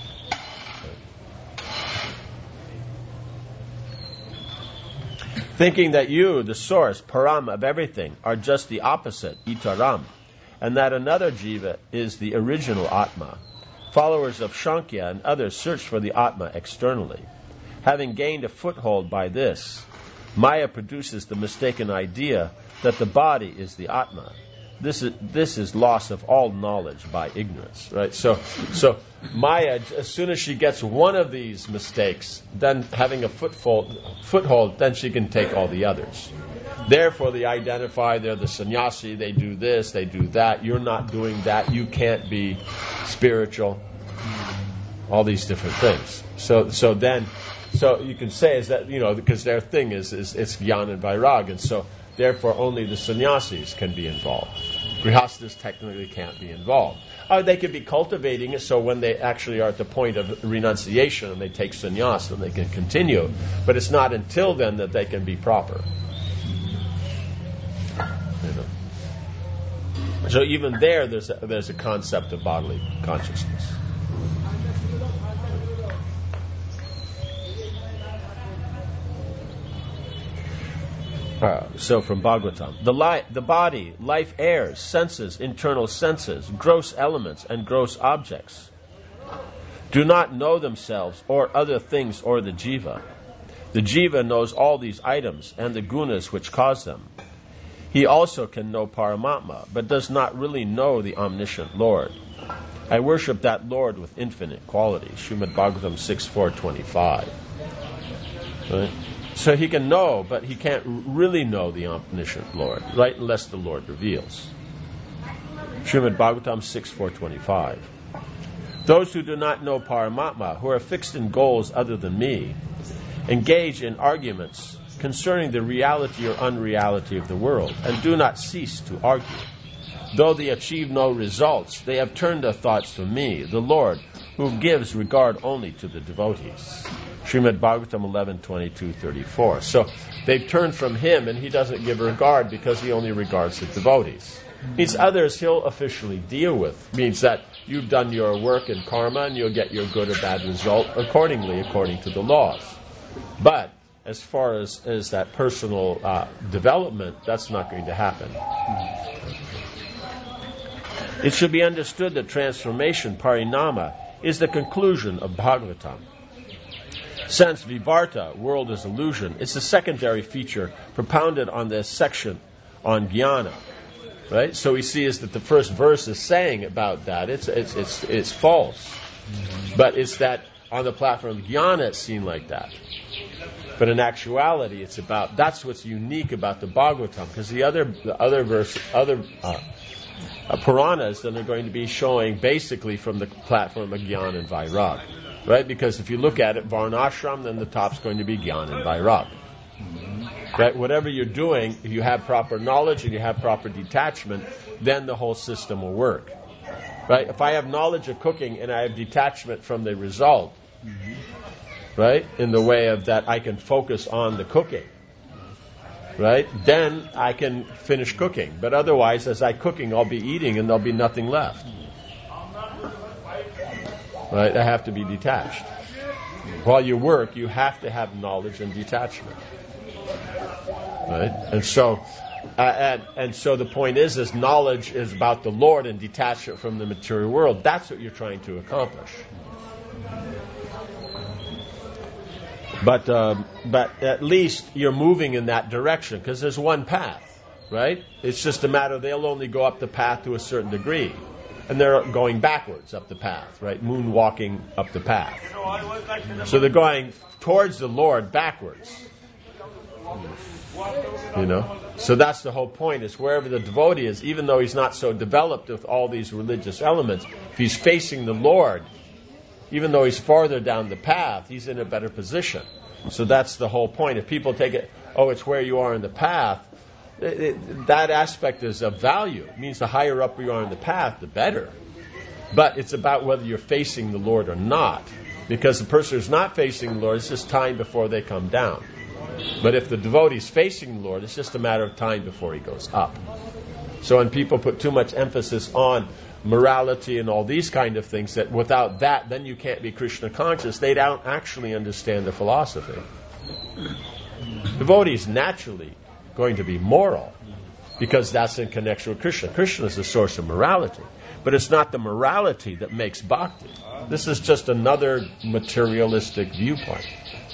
Thinking that you, the source, param of everything, are just the opposite, itaram, and that another jiva is the original atma. Followers of Shankya and others search for the atma externally. Having gained a foothold by this, Maya produces the mistaken idea that the body is the Atma. This is this is loss of all knowledge by ignorance, right? So, so Maya, as soon as she gets one of these mistakes, then having a foothold, foothold, then she can take all the others. Therefore, they identify they're the sannyasi. They do this, they do that. You're not doing that. You can't be spiritual. All these different things. So, so then, so you can say is that you know because their thing is is it's jnana and vairag, and so. Therefore, only the sannyasis can be involved. Grihastas technically can't be involved. Uh, they could be cultivating it so when they actually are at the point of renunciation and they take sannyas, then they can continue. But it's not until then that they can be proper. You know. So even there, there's a, there's a concept of bodily consciousness. Uh, so from Bhagavatam, the, li- the body, life airs, senses, internal senses, gross elements, and gross objects do not know themselves or other things or the jiva. The jiva knows all these items and the gunas which cause them. He also can know Paramatma, but does not really know the omniscient Lord. I worship that Lord with infinite quality. Srimad Bhagavatam six four twenty-five. Right? So he can know, but he can't really know the omniscient Lord, right? Unless the Lord reveals. Srimad Bhagavatam six four twenty-five. Those who do not know Paramatma, who are fixed in goals other than me, engage in arguments concerning the reality or unreality of the world, and do not cease to argue. Though they achieve no results, they have turned their thoughts from me, the Lord, who gives regard only to the devotees. Srimad Bhagavatam eleven twenty-two thirty-four. So they've turned from him, and he doesn't give regard because he only regards the devotees. Means others he'll officially deal with. Means that you've done your work in karma, and you'll get your good or bad result accordingly, according to the laws. But as far as, as that personal uh, development, that's not going to happen. It should be understood that transformation, parinama, is the conclusion of Bhagavatam. Since Vivarta, world is illusion, it's a secondary feature propounded on this section on jnana. Right? So we see is that the first verse is saying about that. It's it's it's it's false. Mm-hmm. But it's that on the platform of jnana it's seen like that. But in actuality it's about, that's what's unique about the Bhagavatam, because the other the other verse other uh, uh, Puranas then are going to be showing basically from the platform of Jnana and Vairag. Right? Because if you look at it, Varnashram, then the top's going to be Jnana and Vairag. Right? Whatever you're doing, if you have proper knowledge and you have proper detachment, then the whole system will work. Right? If I have knowledge of cooking and I have detachment from the result, mm-hmm. right? In the way of that I can focus on the cooking, right? Then I can finish cooking. But otherwise, as I cooking, I'll be eating and there'll be nothing left. Right? I have to be detached. While you work, you have to have knowledge and detachment. Right? And so, uh, and, and so the point is, is knowledge is about the Lord and detachment from the material world. That's what you're trying to accomplish. But um, but at least you're moving in that direction, because there's one path, right? It's just a matter of they'll only go up the path to a certain degree. And they're going backwards up the path, right? Moonwalking up the path. So they're going towards the Lord backwards. You know? So that's the whole point, is wherever the devotee is, even though he's not so developed with all these religious elements, if he's facing the Lord, even though he's farther down the path, he's in a better position. So that's the whole point. If people take it, oh, it's where you are in the path, It, it, that aspect is of value. It means the higher up you are in the path, the better. But it's about whether you're facing the Lord or not. Because the person who's not facing the Lord, it's just time before they come down. But if the devotee is facing the Lord, it's just a matter of time before he goes up. So when people put too much emphasis on morality and all these kind of things, that without that, then you can't be Krishna conscious, they don't actually understand the philosophy. Devotees naturally going to be moral, because that's in connection with Krishna. Krishna is the source of morality, but it's not the morality that makes bhakti. This is just another materialistic viewpoint.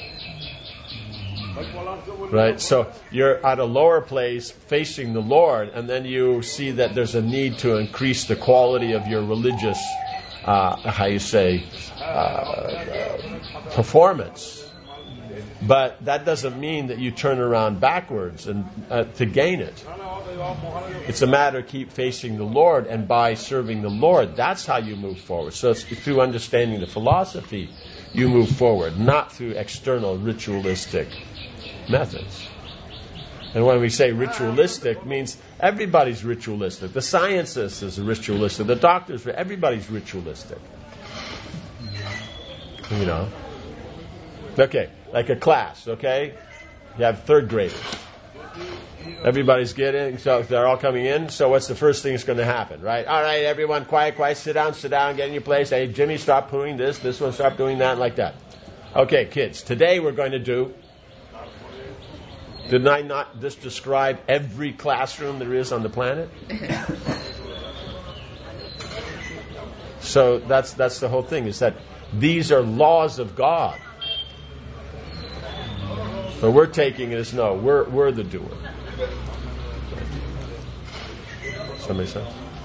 Right? So you're at a lower place facing the Lord, and then you see that there's a need to increase the quality of your religious, uh, how you say, uh, uh, performance. But that doesn't mean that you turn around backwards and uh, to gain it. It's a matter of keep facing the Lord, and by serving the Lord, that's how you move forward. So it's through understanding the philosophy you move forward, not through external ritualistic methods. And when we say ritualistic, means everybody's ritualistic. The scientists is ritualistic. The doctors, everybody's ritualistic. You know. Okay, like a class, okay? You have third graders. Everybody's getting, so they're all coming in. So what's the first thing that's going to happen, right? All right, everyone, quiet, quiet, sit down, sit down, get in your place. Hey, Jimmy, stop doing this. This one, stop doing that, like that. Okay, kids, today we're going to do... Did I not just describe every classroom there is on the planet? So that's that's the whole thing, is that these are laws of God. But we're taking it as no, we're we're the doer. Somebody say?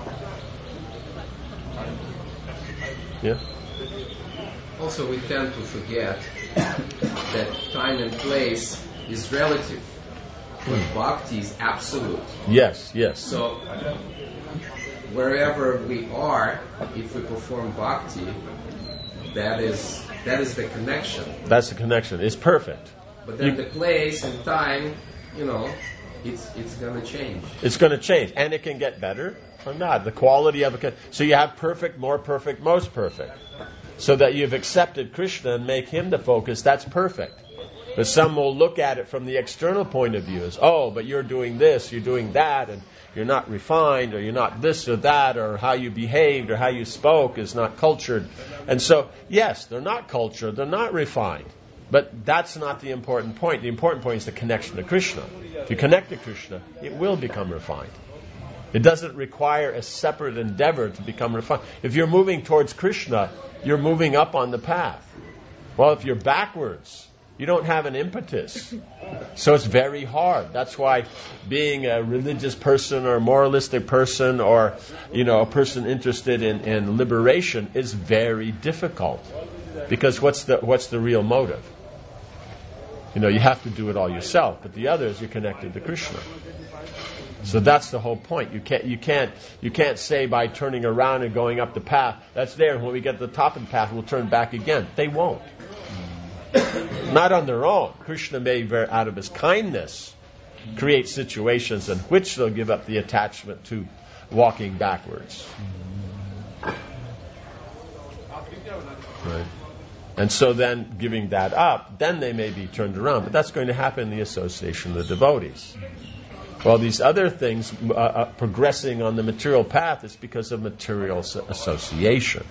Yeah? Also, we tend to forget that time and place is relative. But bhakti is absolute. Yes, yes. So, wherever we are, if we perform bhakti, that is that is the connection. That's the connection. It's perfect. But then You- the place and time, you know, it's it's going to change. It's going to change, and it can get better or not. The quality of it can. So you have perfect, more perfect, most perfect. So that you've accepted Krishna and make him the focus. That's perfect. But some will look at it from the external point of view as, oh, but you're doing this, you're doing that, and you're not refined, or you're not this or that, or how you behaved or how you spoke is not cultured. And so, yes, they're not cultured, they're not refined. But that's not the important point. The important point is the connection to Krishna. If you connect to Krishna, it will become refined. It doesn't require a separate endeavor to become refined. If you're moving towards Krishna, you're moving up on the path. Well, if you're backwards, you don't have an impetus. So it's very hard. That's why being a religious person or a moralistic person or, you know, a person interested in, in liberation is very difficult. Because what's the what's the real motive? You know, you have to do it all yourself, but the others you're connected to Krishna. So that's the whole point. You can't you can't you can't say by turning around and going up the path, that's there, and when we get to the top of the path we'll turn back again. They won't. Not on their own. Krishna may, very, out of his kindness, create situations in which they'll give up the attachment to walking backwards. Right. And so then, giving that up, then they may be turned around. But that's going to happen in the association of the devotees. Well, these other things, uh, uh, progressing on the material path, is because of material so- association.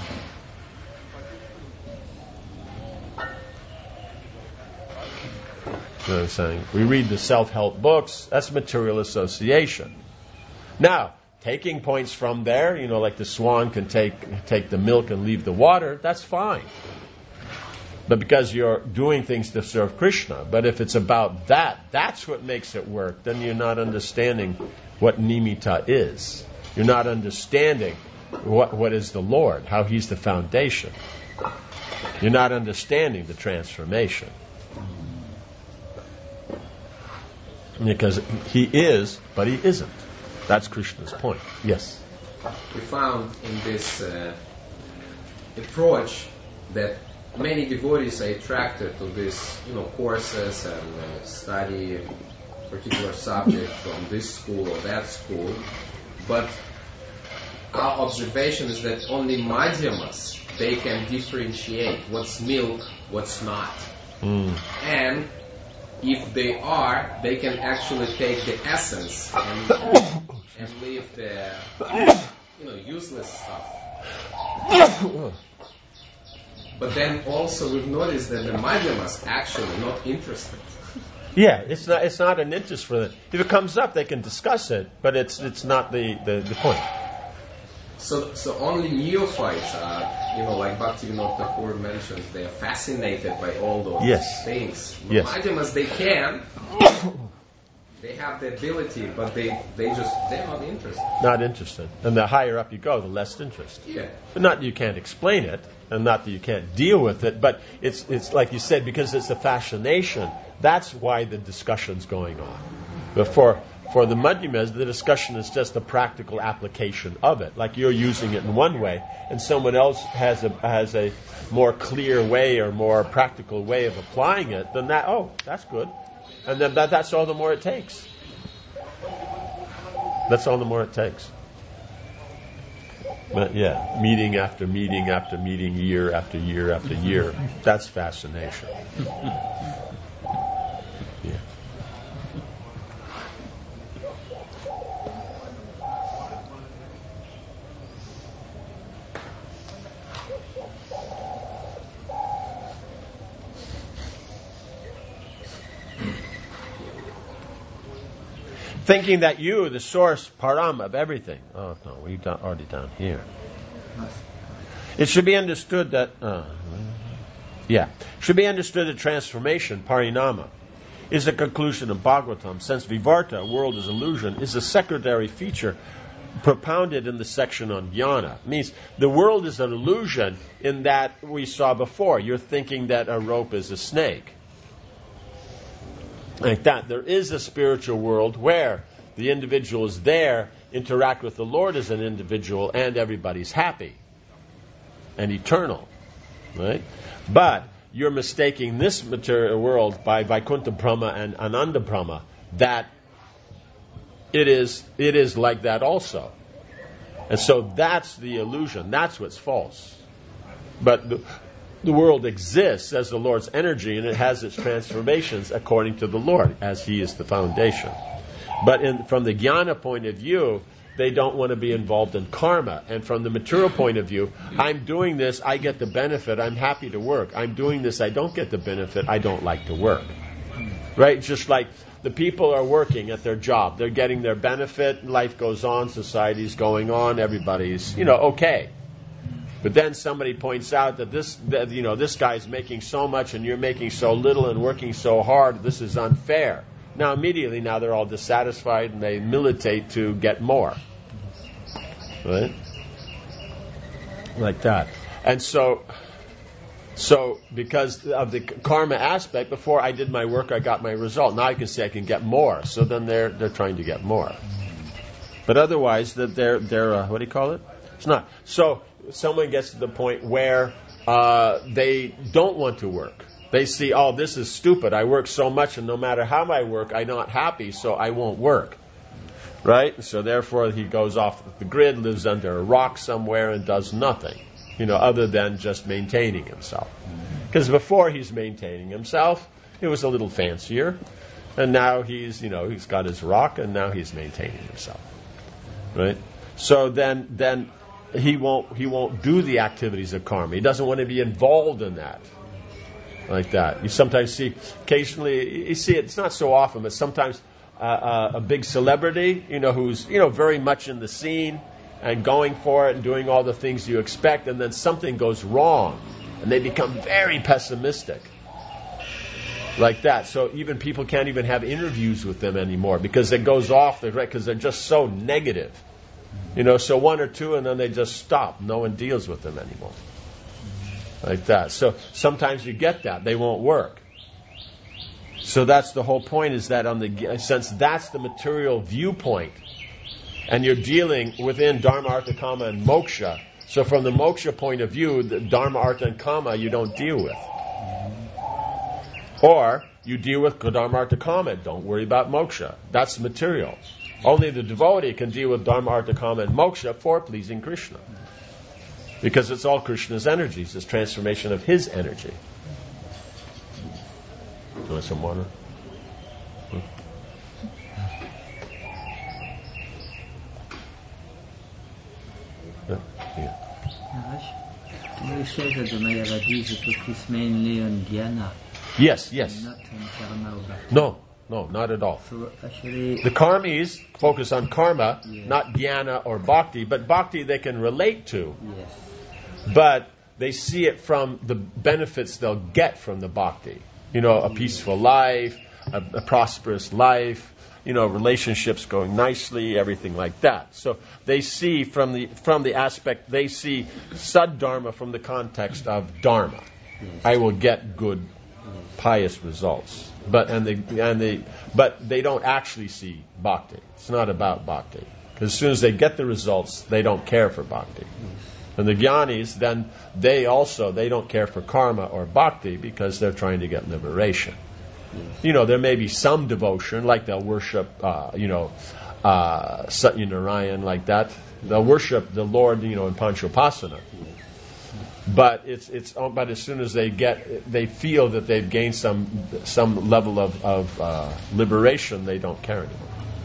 You know what I'm saying? We read the self-help books, that's material association. Now, taking points from there, you know, like the swan can take take the milk and leave the water, that's fine. But because you're doing things to serve Krishna. But if it's about that, that's what makes it work, then you're not understanding what nimitta is. You're not understanding what what is the Lord, how he's the foundation. You're not understanding the transformation. Because he is, but he isn't. That's Krishna's point. Yes? We found in this uh, approach that many devotees are attracted to this, you know, courses and uh, study a particular subject from this school or that school. But our observation is that only madhyamas, they can differentiate what's milk, what's not. Mm. And if they are, they can actually take the essence and, and leave the, you know, useless stuff. But then also we've noticed that the madhyamas actually not interested. Yeah, it's not it's not an interest for them. If it comes up, they can discuss it, but it's it's not the, the, the point. So so only neophytes are, you know, like Bhaktivinoda Thakur mentions, they are fascinated by all those Yes. things. Yes. Madhyamas, they can, they have the ability, but they, they just, they're not interested. Not interested. And the higher up you go, the less interest. Yeah. But not that you can't explain it, and not that you can't deal with it, but it's it's like you said, because it's a fascination, that's why the discussion's going on. But for For the Madhyamas, the discussion is just the practical application of it. Like you're using it in one way, and someone else has a has a more clear way or more practical way of applying it. Then that, oh, that's good. And then that, that's all the more it takes. That's all the more it takes. But yeah, meeting after meeting after meeting, year after year after year, that's fascination. Yeah. Thinking that you, the source, param of everything. Oh no, we're already down here. It should be understood that, uh, yeah, should be understood that transformation, parinama, is the conclusion of Bhagavatam, since vivarta, world is illusion, is a secondary feature propounded in the section on jnana. It means the world is an illusion in that we saw before. You're thinking that a rope is a snake. Like that. There is a spiritual world where the individual is there, interact with the Lord as an individual, and everybody's happy and eternal. Right? But you're mistaking this material world by Vaikuntha Brahma and Ananda Brahma, that it is it is like that also. And so that's the illusion. That's what's false. But the, the world exists as the Lord's energy, and it has its transformations according to the Lord, as He is the foundation. But in, from the jnana point of view, they don't want to be involved in karma. And from the material point of view, I'm doing this, I get the benefit, I'm happy to work. I'm doing this, I don't get the benefit, I don't like to work. Right? Just like the people are working at their job. They're getting their benefit, life goes on, society's going on, everybody's, you know, okay. But then somebody points out that this, that, you know, this guy's making so much and you're making so little and working so hard, this is unfair. Now immediately, now they're all dissatisfied and they militate to get more. Right? Like that. And so, so because of the karma aspect, before I did my work, I got my result. Now I can say I can get more. So then they're they're trying to get more. But otherwise, that they're they're uh, what do you call it? It's not. So someone gets to the point where uh, they don't want to work. They see, oh, this is stupid. I work so much, and no matter how I work, I'm not happy, so I won't work. Right? So therefore, he goes off the grid, lives under a rock somewhere, and does nothing, you know, other than just maintaining himself. Because before he's maintaining himself, it was a little fancier, and now he's, you know, he's got his rock, and now he's maintaining himself. Right? So then, then he won't he won't do the activities of karma. He doesn't want to be involved in that. Like that. You sometimes see, occasionally, you see it, it's not so often, but sometimes uh, uh, a big celebrity, you know, who's, you know, very much in the scene and going for it and doing all the things you expect, and then something goes wrong and they become very pessimistic. Like that. So even people can't even have interviews with them anymore because it goes off, because they're just so negative. You know, so one or two and then they just stop. No one deals with them anymore. Like that. So sometimes you get that. They won't work. So that's the whole point, is that on the, since that's the material viewpoint, and you're dealing within Dharma, Artha, Kama, and Moksha. So from the Moksha point of view, the Dharma, Artha, and Kama you don't deal with. Or you deal with Dharma, Artha, Kama. Don't worry about Moksha. That's material. Only the devotee can deal with Dharma, Artha, Kama, and Moksha for pleasing Krishna. Because it's all Krishna's energies, this transformation of his energy. Do you want some water? Hmm? Yeah. You say that the Mayavadi is focused mainly on dhyana. Yes, yes. Not on karma or bhakti. No, no, not at all. So actually, the karmis focus on karma, yes. not dhyana or bhakti, but bhakti they can relate to. Yes. But they see it from the benefits they'll get from the bhakti. You know, a peaceful life, a, a prosperous life, you know, relationships going nicely, everything like that. So they see from the from the aspect, they see Saddharma from the context of Dharma. Yes. I will get good, pious results. But and they and they but they don't actually see bhakti. It's not about bhakti. Because as soon as they get the results, they don't care for bhakti. Yes. And the jnanis, then they also, they don't care for karma or bhakti because they're trying to get liberation. You know, there may be some devotion, like they'll worship, uh, you know, uh, Satyanarayan, like that. They'll worship the Lord, you know, in Panchopasana. But it's it's but as soon as they get they feel that they've gained some some level of of uh, liberation, they don't care anymore.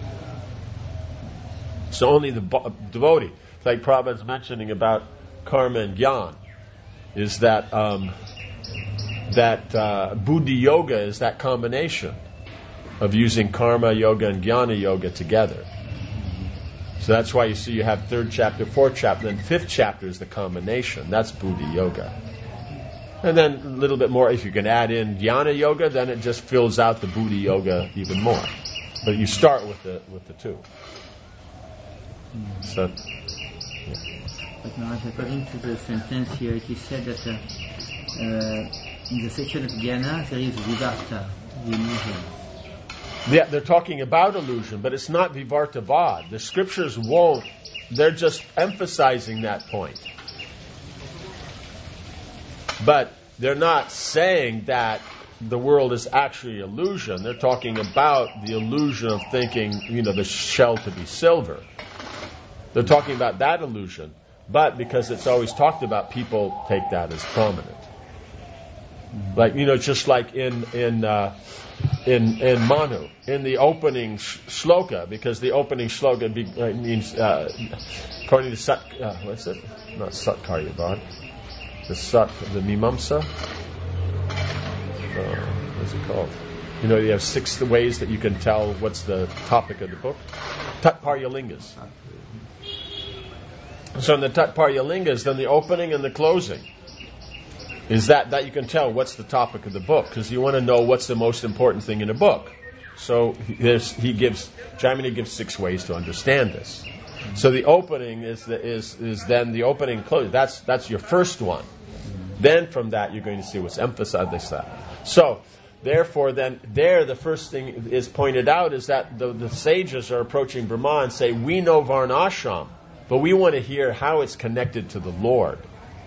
So only the bo- devotee, like Prabhupada's mentioning about karma and jnana, is that um, that uh, buddhi yoga is that combination of using karma yoga and jnana yoga together. So that's why you see you have third chapter, fourth chapter, then fifth chapter is the combination. That's buddhi yoga. And then a little bit more, if you can add in jnana yoga, then it just fills out the buddhi yoga even more. But you start with the with the two. So, yeah. But now, according to the sentence here, it is said that uh, uh, in the section of jnana there is vivarta, the illusion. Yeah, they're talking about illusion, but it's not vivartavad. The scriptures won't, they're just emphasizing that point. But they're not saying that the world is actually illusion. They're talking about the illusion of thinking, you know, the shell to be silver. They're talking about that illusion, but because it's always talked about, people take that as prominent. Like, you know, just like in in uh, in in Manu, in the opening sh- shloka, because the opening shloka be, uh, means, uh, according to Sat, uh, what's it? Not Satkaryavad, the Sat, the Mimamsa. Uh, what's it called? You know, you have six ways that you can tell what's the topic of the book. Tatparyalingas. So in the Tatparyalingas, then the opening and the closing is that, that you can tell what's the topic of the book, because you want to know what's the most important thing in a book. So he gives, Jaimini gives six ways to understand this. So the opening is the, is is then the opening and closing. That's that's your first one. Then from that you're going to see what's emphasized. This that. So therefore, then there the first thing is pointed out is that the, the sages are approaching Brahma and say, we know Varnashram, but we want to hear how it's connected to the Lord.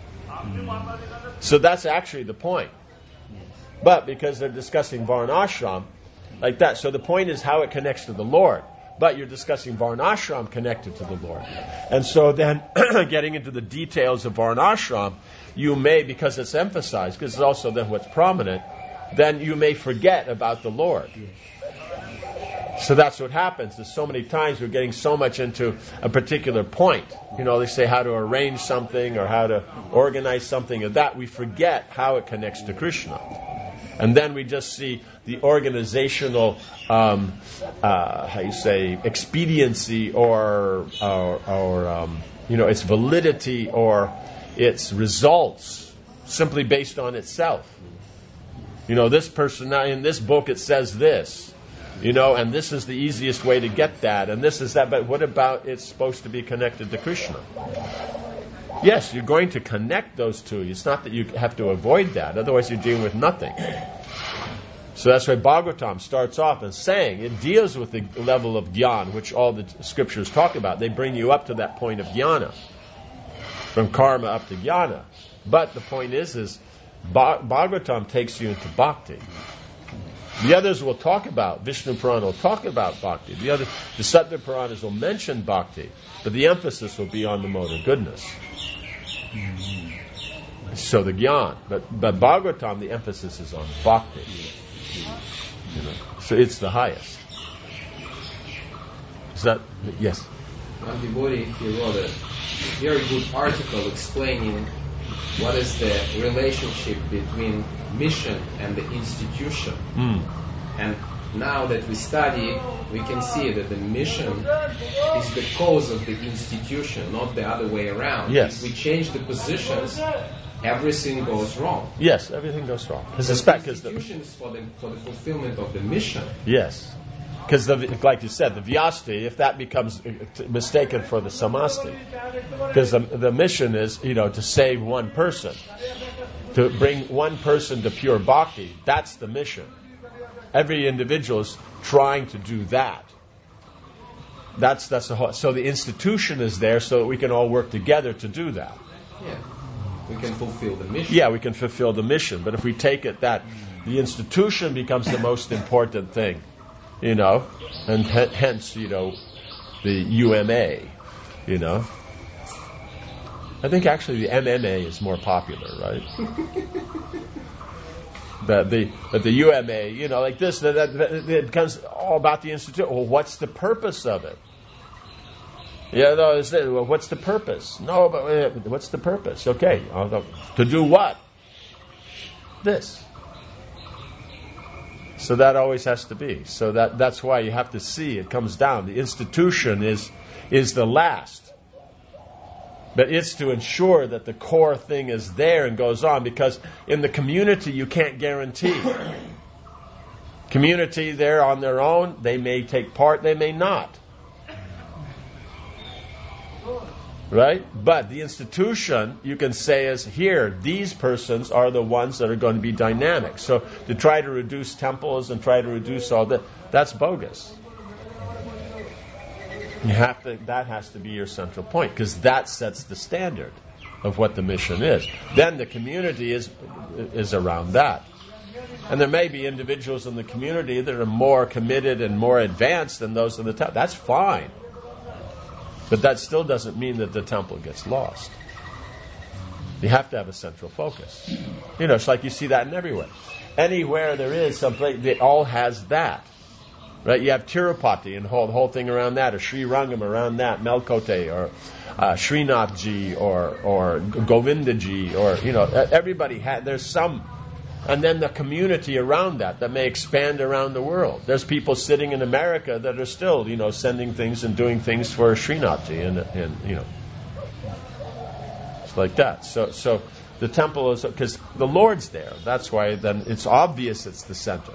So that's actually the point. But because they're discussing Varnashram, like that, so the point is how it connects to the Lord. But you're discussing Varnashram connected to the Lord. And so then, getting into the details of Varnashram, you may, because it's emphasized, because it's also then what's prominent, then you may forget about the Lord. So that's what happens. There's so many times we're getting so much into a particular point. You know, they say how to arrange something or how to organize something, or that we forget how it connects to Krishna. And then we just see the organizational, um, uh, how you say, expediency or, or, or um, you know, its validity or its results simply based on itself. You know, this person, in this book it says this, you know, and this is the easiest way to get that, and this is that, but what about it's supposed to be connected to Krishna? Yes, you're going to connect those two. It's not that you have to avoid that, otherwise you're dealing with nothing. So that's why Bhagavatam starts off and saying, it deals with the level of jnana, which all the scriptures talk about. They bring you up to that point of jnana, from karma up to jnana. But the point is, is Bhagavatam takes you into bhakti. The others will talk about, Vishnu Purana will talk about bhakti. The other, the Satya Puranas will mention bhakti, but the emphasis will be on the mode of goodness. Mm-hmm. So the jnana, but but Bhagavatam, the emphasis is on bhakti. You know, so it's the highest. Is that yes? One devotee, he wrote a very good article explaining what is the relationship between mission and the institution. Mm. And now that we study, we can see that the mission is the cause of the institution, not the other way around. Yes. If we change the positions, everything goes wrong. Yes, everything goes wrong. The institution is for the, for the fulfillment of the mission. Yes. Because, like you said, the vyasti, if that becomes mistaken for the samasti, because the, the mission is, you know, to save one person, to bring one person to pure bhakti, that's the mission. Every individual is trying to do that. That's that's the whole. So the institution is there so that we can all work together to do that. Yeah, we can fulfill the mission. Yeah, we can fulfill the mission. But if we take it that the institution becomes the most important thing, you know, and h- hence, you know, the U M A, you know. I think actually the M M A is more popular, right? But the but the U M A, you know, like this, that, that, that it becomes all about the institute. Well, what's the purpose of it? Yeah, no, it's, well, what's the purpose? No, but uh, what's the purpose? Okay, uh, to do what? This. So that always has to be. So that that's why you have to see it comes down. The institution is is the last. But it's to ensure that the core thing is there and goes on, because in the community you can't guarantee. Community, they're on their own. They may take part, they may not. Right? But the institution, you can say, is here. These persons are the ones that are going to be dynamic. So to try to reduce temples and try to reduce all that, that's bogus. You have to. That has to be your central point, because that sets the standard of what the mission is. Then the community is is around that, and there may be individuals in the community that are more committed and more advanced than those in the temple. That's fine, but that still doesn't mean that the temple gets lost. You have to have a central focus. You know, it's like you see that in everywhere. Anywhere there is someplace, it all has that. Right, you have Tirupati and the whole, the whole thing around that, or Sri Rangam around that, Melkote, or uh, Srinathji, or or Govindaji, or you know, everybody had. There's some, and then the community around that that may expand around the world. There's people sitting in America that are still, you know, sending things and doing things for Srinathji, and and you know, it's like that. So so the temple is, because the Lord's there. That's why then it's obvious it's the center.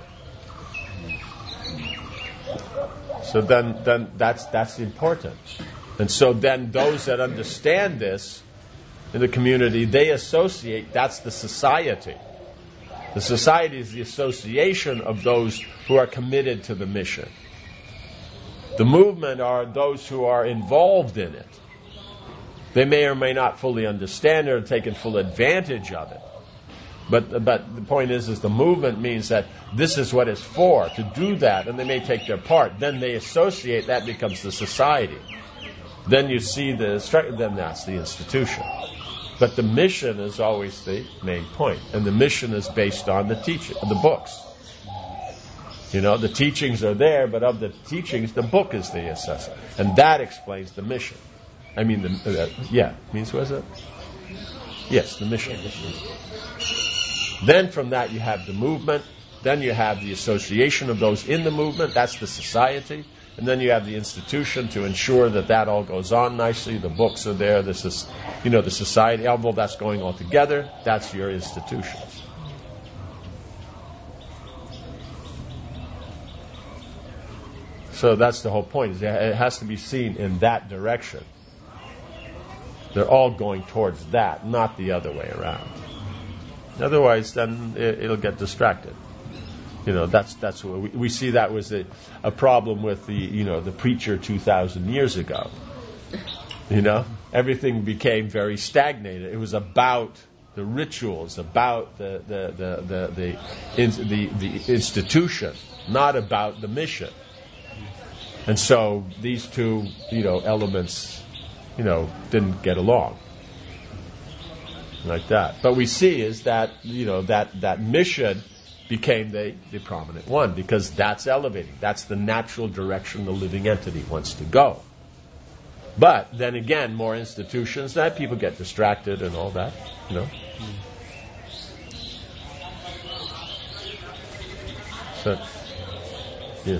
So then, then that's that's important, and so then those that understand this in the community, they associate. That's the society. The society is the association of those who are committed to the mission. The movement are those who are involved in it. They may or may not fully understand it or taken full advantage of it. But but the point is, is the movement means that this is what it's for, to do that, and they may take their part. Then they associate, that becomes the society. Then you see the, then that's the institution. But the mission is always the main point, and the mission is based on the teaching, the books. You know, the teachings are there, but of the teachings, the book is the assessor, and that explains the mission. I mean, the uh, yeah, means what is it? Yes, the mission. Then from that you have the movement. Then you have the association of those in the movement. That's the society. And then you have the institution to ensure that that all goes on nicely. The books are there. This is, you know, the society. Although that's going all together, that's your institutions. So that's the whole point. It has to be seen in that direction. They're all going towards that, not the other way around. Otherwise, then it, it'll get distracted. You know, that's that's what we, we see. That was a, a problem with the you know the preacher two thousand years ago. You know, everything became very stagnated. It was about the rituals, about the the the the the, in, the, the institution, not about the mission. And so these two you know elements, you know, didn't get along. Like that. But we see is that, you know, that, that mission became the, the prominent one, because that's elevating. That's the natural direction the living entity wants to go. But then again, more institutions, that people get distracted and all that, you know. So, yeah.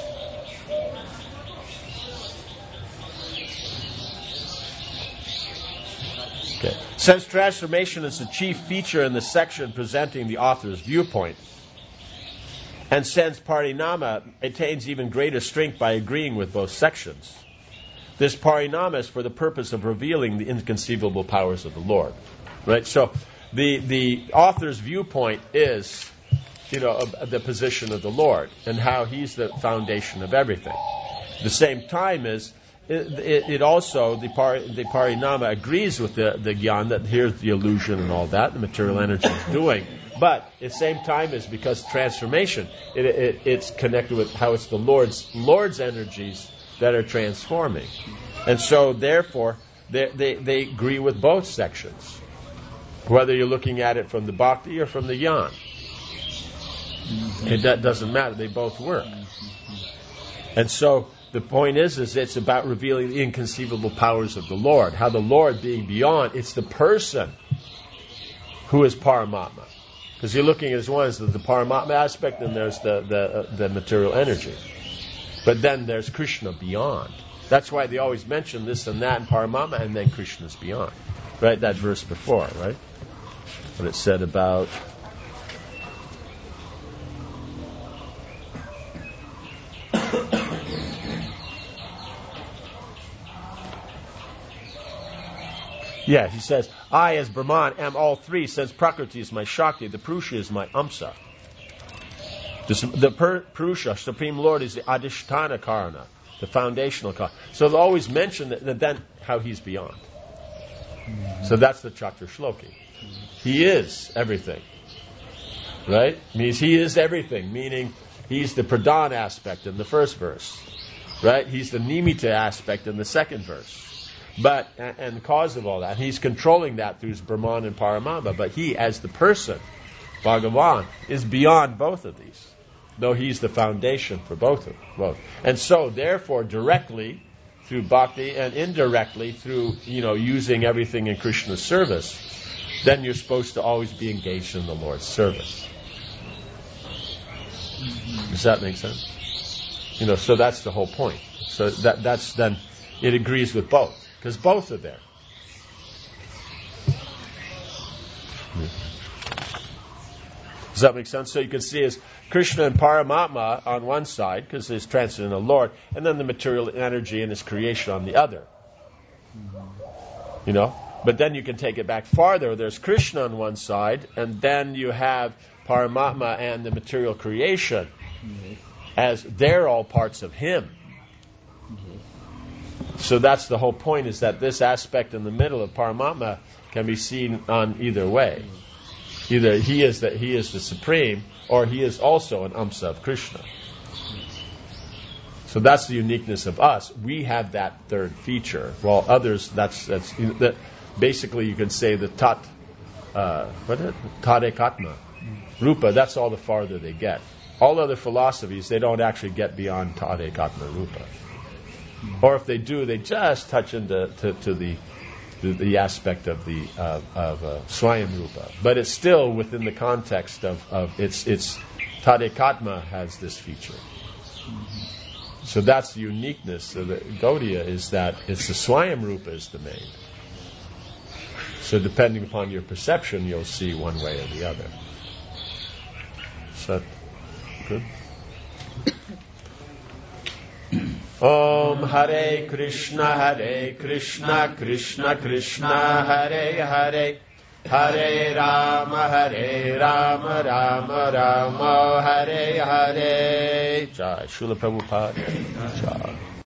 Okay. Since transformation is the chief feature in the section presenting the author's viewpoint, and since parinama attains even greater strength by agreeing with both sections, this parinama is for the purpose of revealing the inconceivable powers of the Lord. Right? So the the author's viewpoint is, you know, of the position of the Lord and how He's the foundation of everything. At the same time is It, it, it also, the, par, the parinama agrees with the, the gyan that here's the illusion and all that, the material energy is doing. But at the same time, is because transformation, it, it, it's connected with how it's the Lord's Lord's energies that are transforming. And so, therefore, they, they, they agree with both sections, whether you're looking at it from the Bhakti or from the Jnana. Mm-hmm. It that doesn't matter. They both work. Mm-hmm. And so, the point is, is it's about revealing the inconceivable powers of the Lord. How the Lord being beyond, it's the person who is Paramatma. Because you're looking at as one as the, the Paramatma aspect, and there's the, the, uh, the material energy. But then there's Krishna beyond. That's why they always mention this and that in Paramatma, and then Krishna's beyond. Right? That verse before, right? What it said about... Yeah, he says, I as Brahman am all three, since Prakriti is my Shakti, the Purusha is my Amsa. The, the per, Purusha, Supreme Lord, is the Adhisthana Karana, the foundational Karana. So they'll always mention that, that then how he's beyond. Mm-hmm. So that's the Chatra Shloki. He is everything. Right? Means he is everything, meaning he's the Pradhan aspect in the first verse. Right? He's the Nimitta aspect in the second verse. But, and the cause of all that, he's controlling that through his Brahman and Paramatma, but he, as the person, Bhagavan, is beyond both of these, though he's the foundation for both of both. And so, therefore, directly through bhakti and indirectly through, you know, using everything in Krishna's service, then you're supposed to always be engaged in the Lord's service. Does that make sense? You know, so that's the whole point. So that that's then, it agrees with both. Because both are there. Does that make sense? So you can see as Krishna and Paramatma on one side, because there's transcendental Lord, and then the material energy and his creation on the other. You know? But then you can take it back farther. There's Krishna on one side, and then you have Paramatma and the material creation, as they're all parts of him. So that's the whole point, is that this aspect in the middle of Paramatma can be seen on either way. Either he is the, he is the supreme, or he is also an Amsa of Krishna. So that's the uniqueness of us. We have that third feature, while others, that's that's that. Basically, you can say the tat, uh, what is it? Tadekatma, Rupa. That's all the farther they get. All other philosophies, they don't actually get beyond Tadekatma Rupa. Or if they do, they just touch into to, to the, the the aspect of the uh, of uh, Swayam Rupa, but it's still within the context of, of its its Tadekatma has this feature. Mm-hmm. So that's the uniqueness of the Gaudiya, is that it's the Swayam Rupa is the main. So depending upon your perception, you'll see one way or the other. Is that good? Om Hare Krishna Hare Krishna Krishna Krishna Hare Hare Hare Rama Hare Rama Rama Rama Hare Hare. Jai Srila Prabhupada. Jai.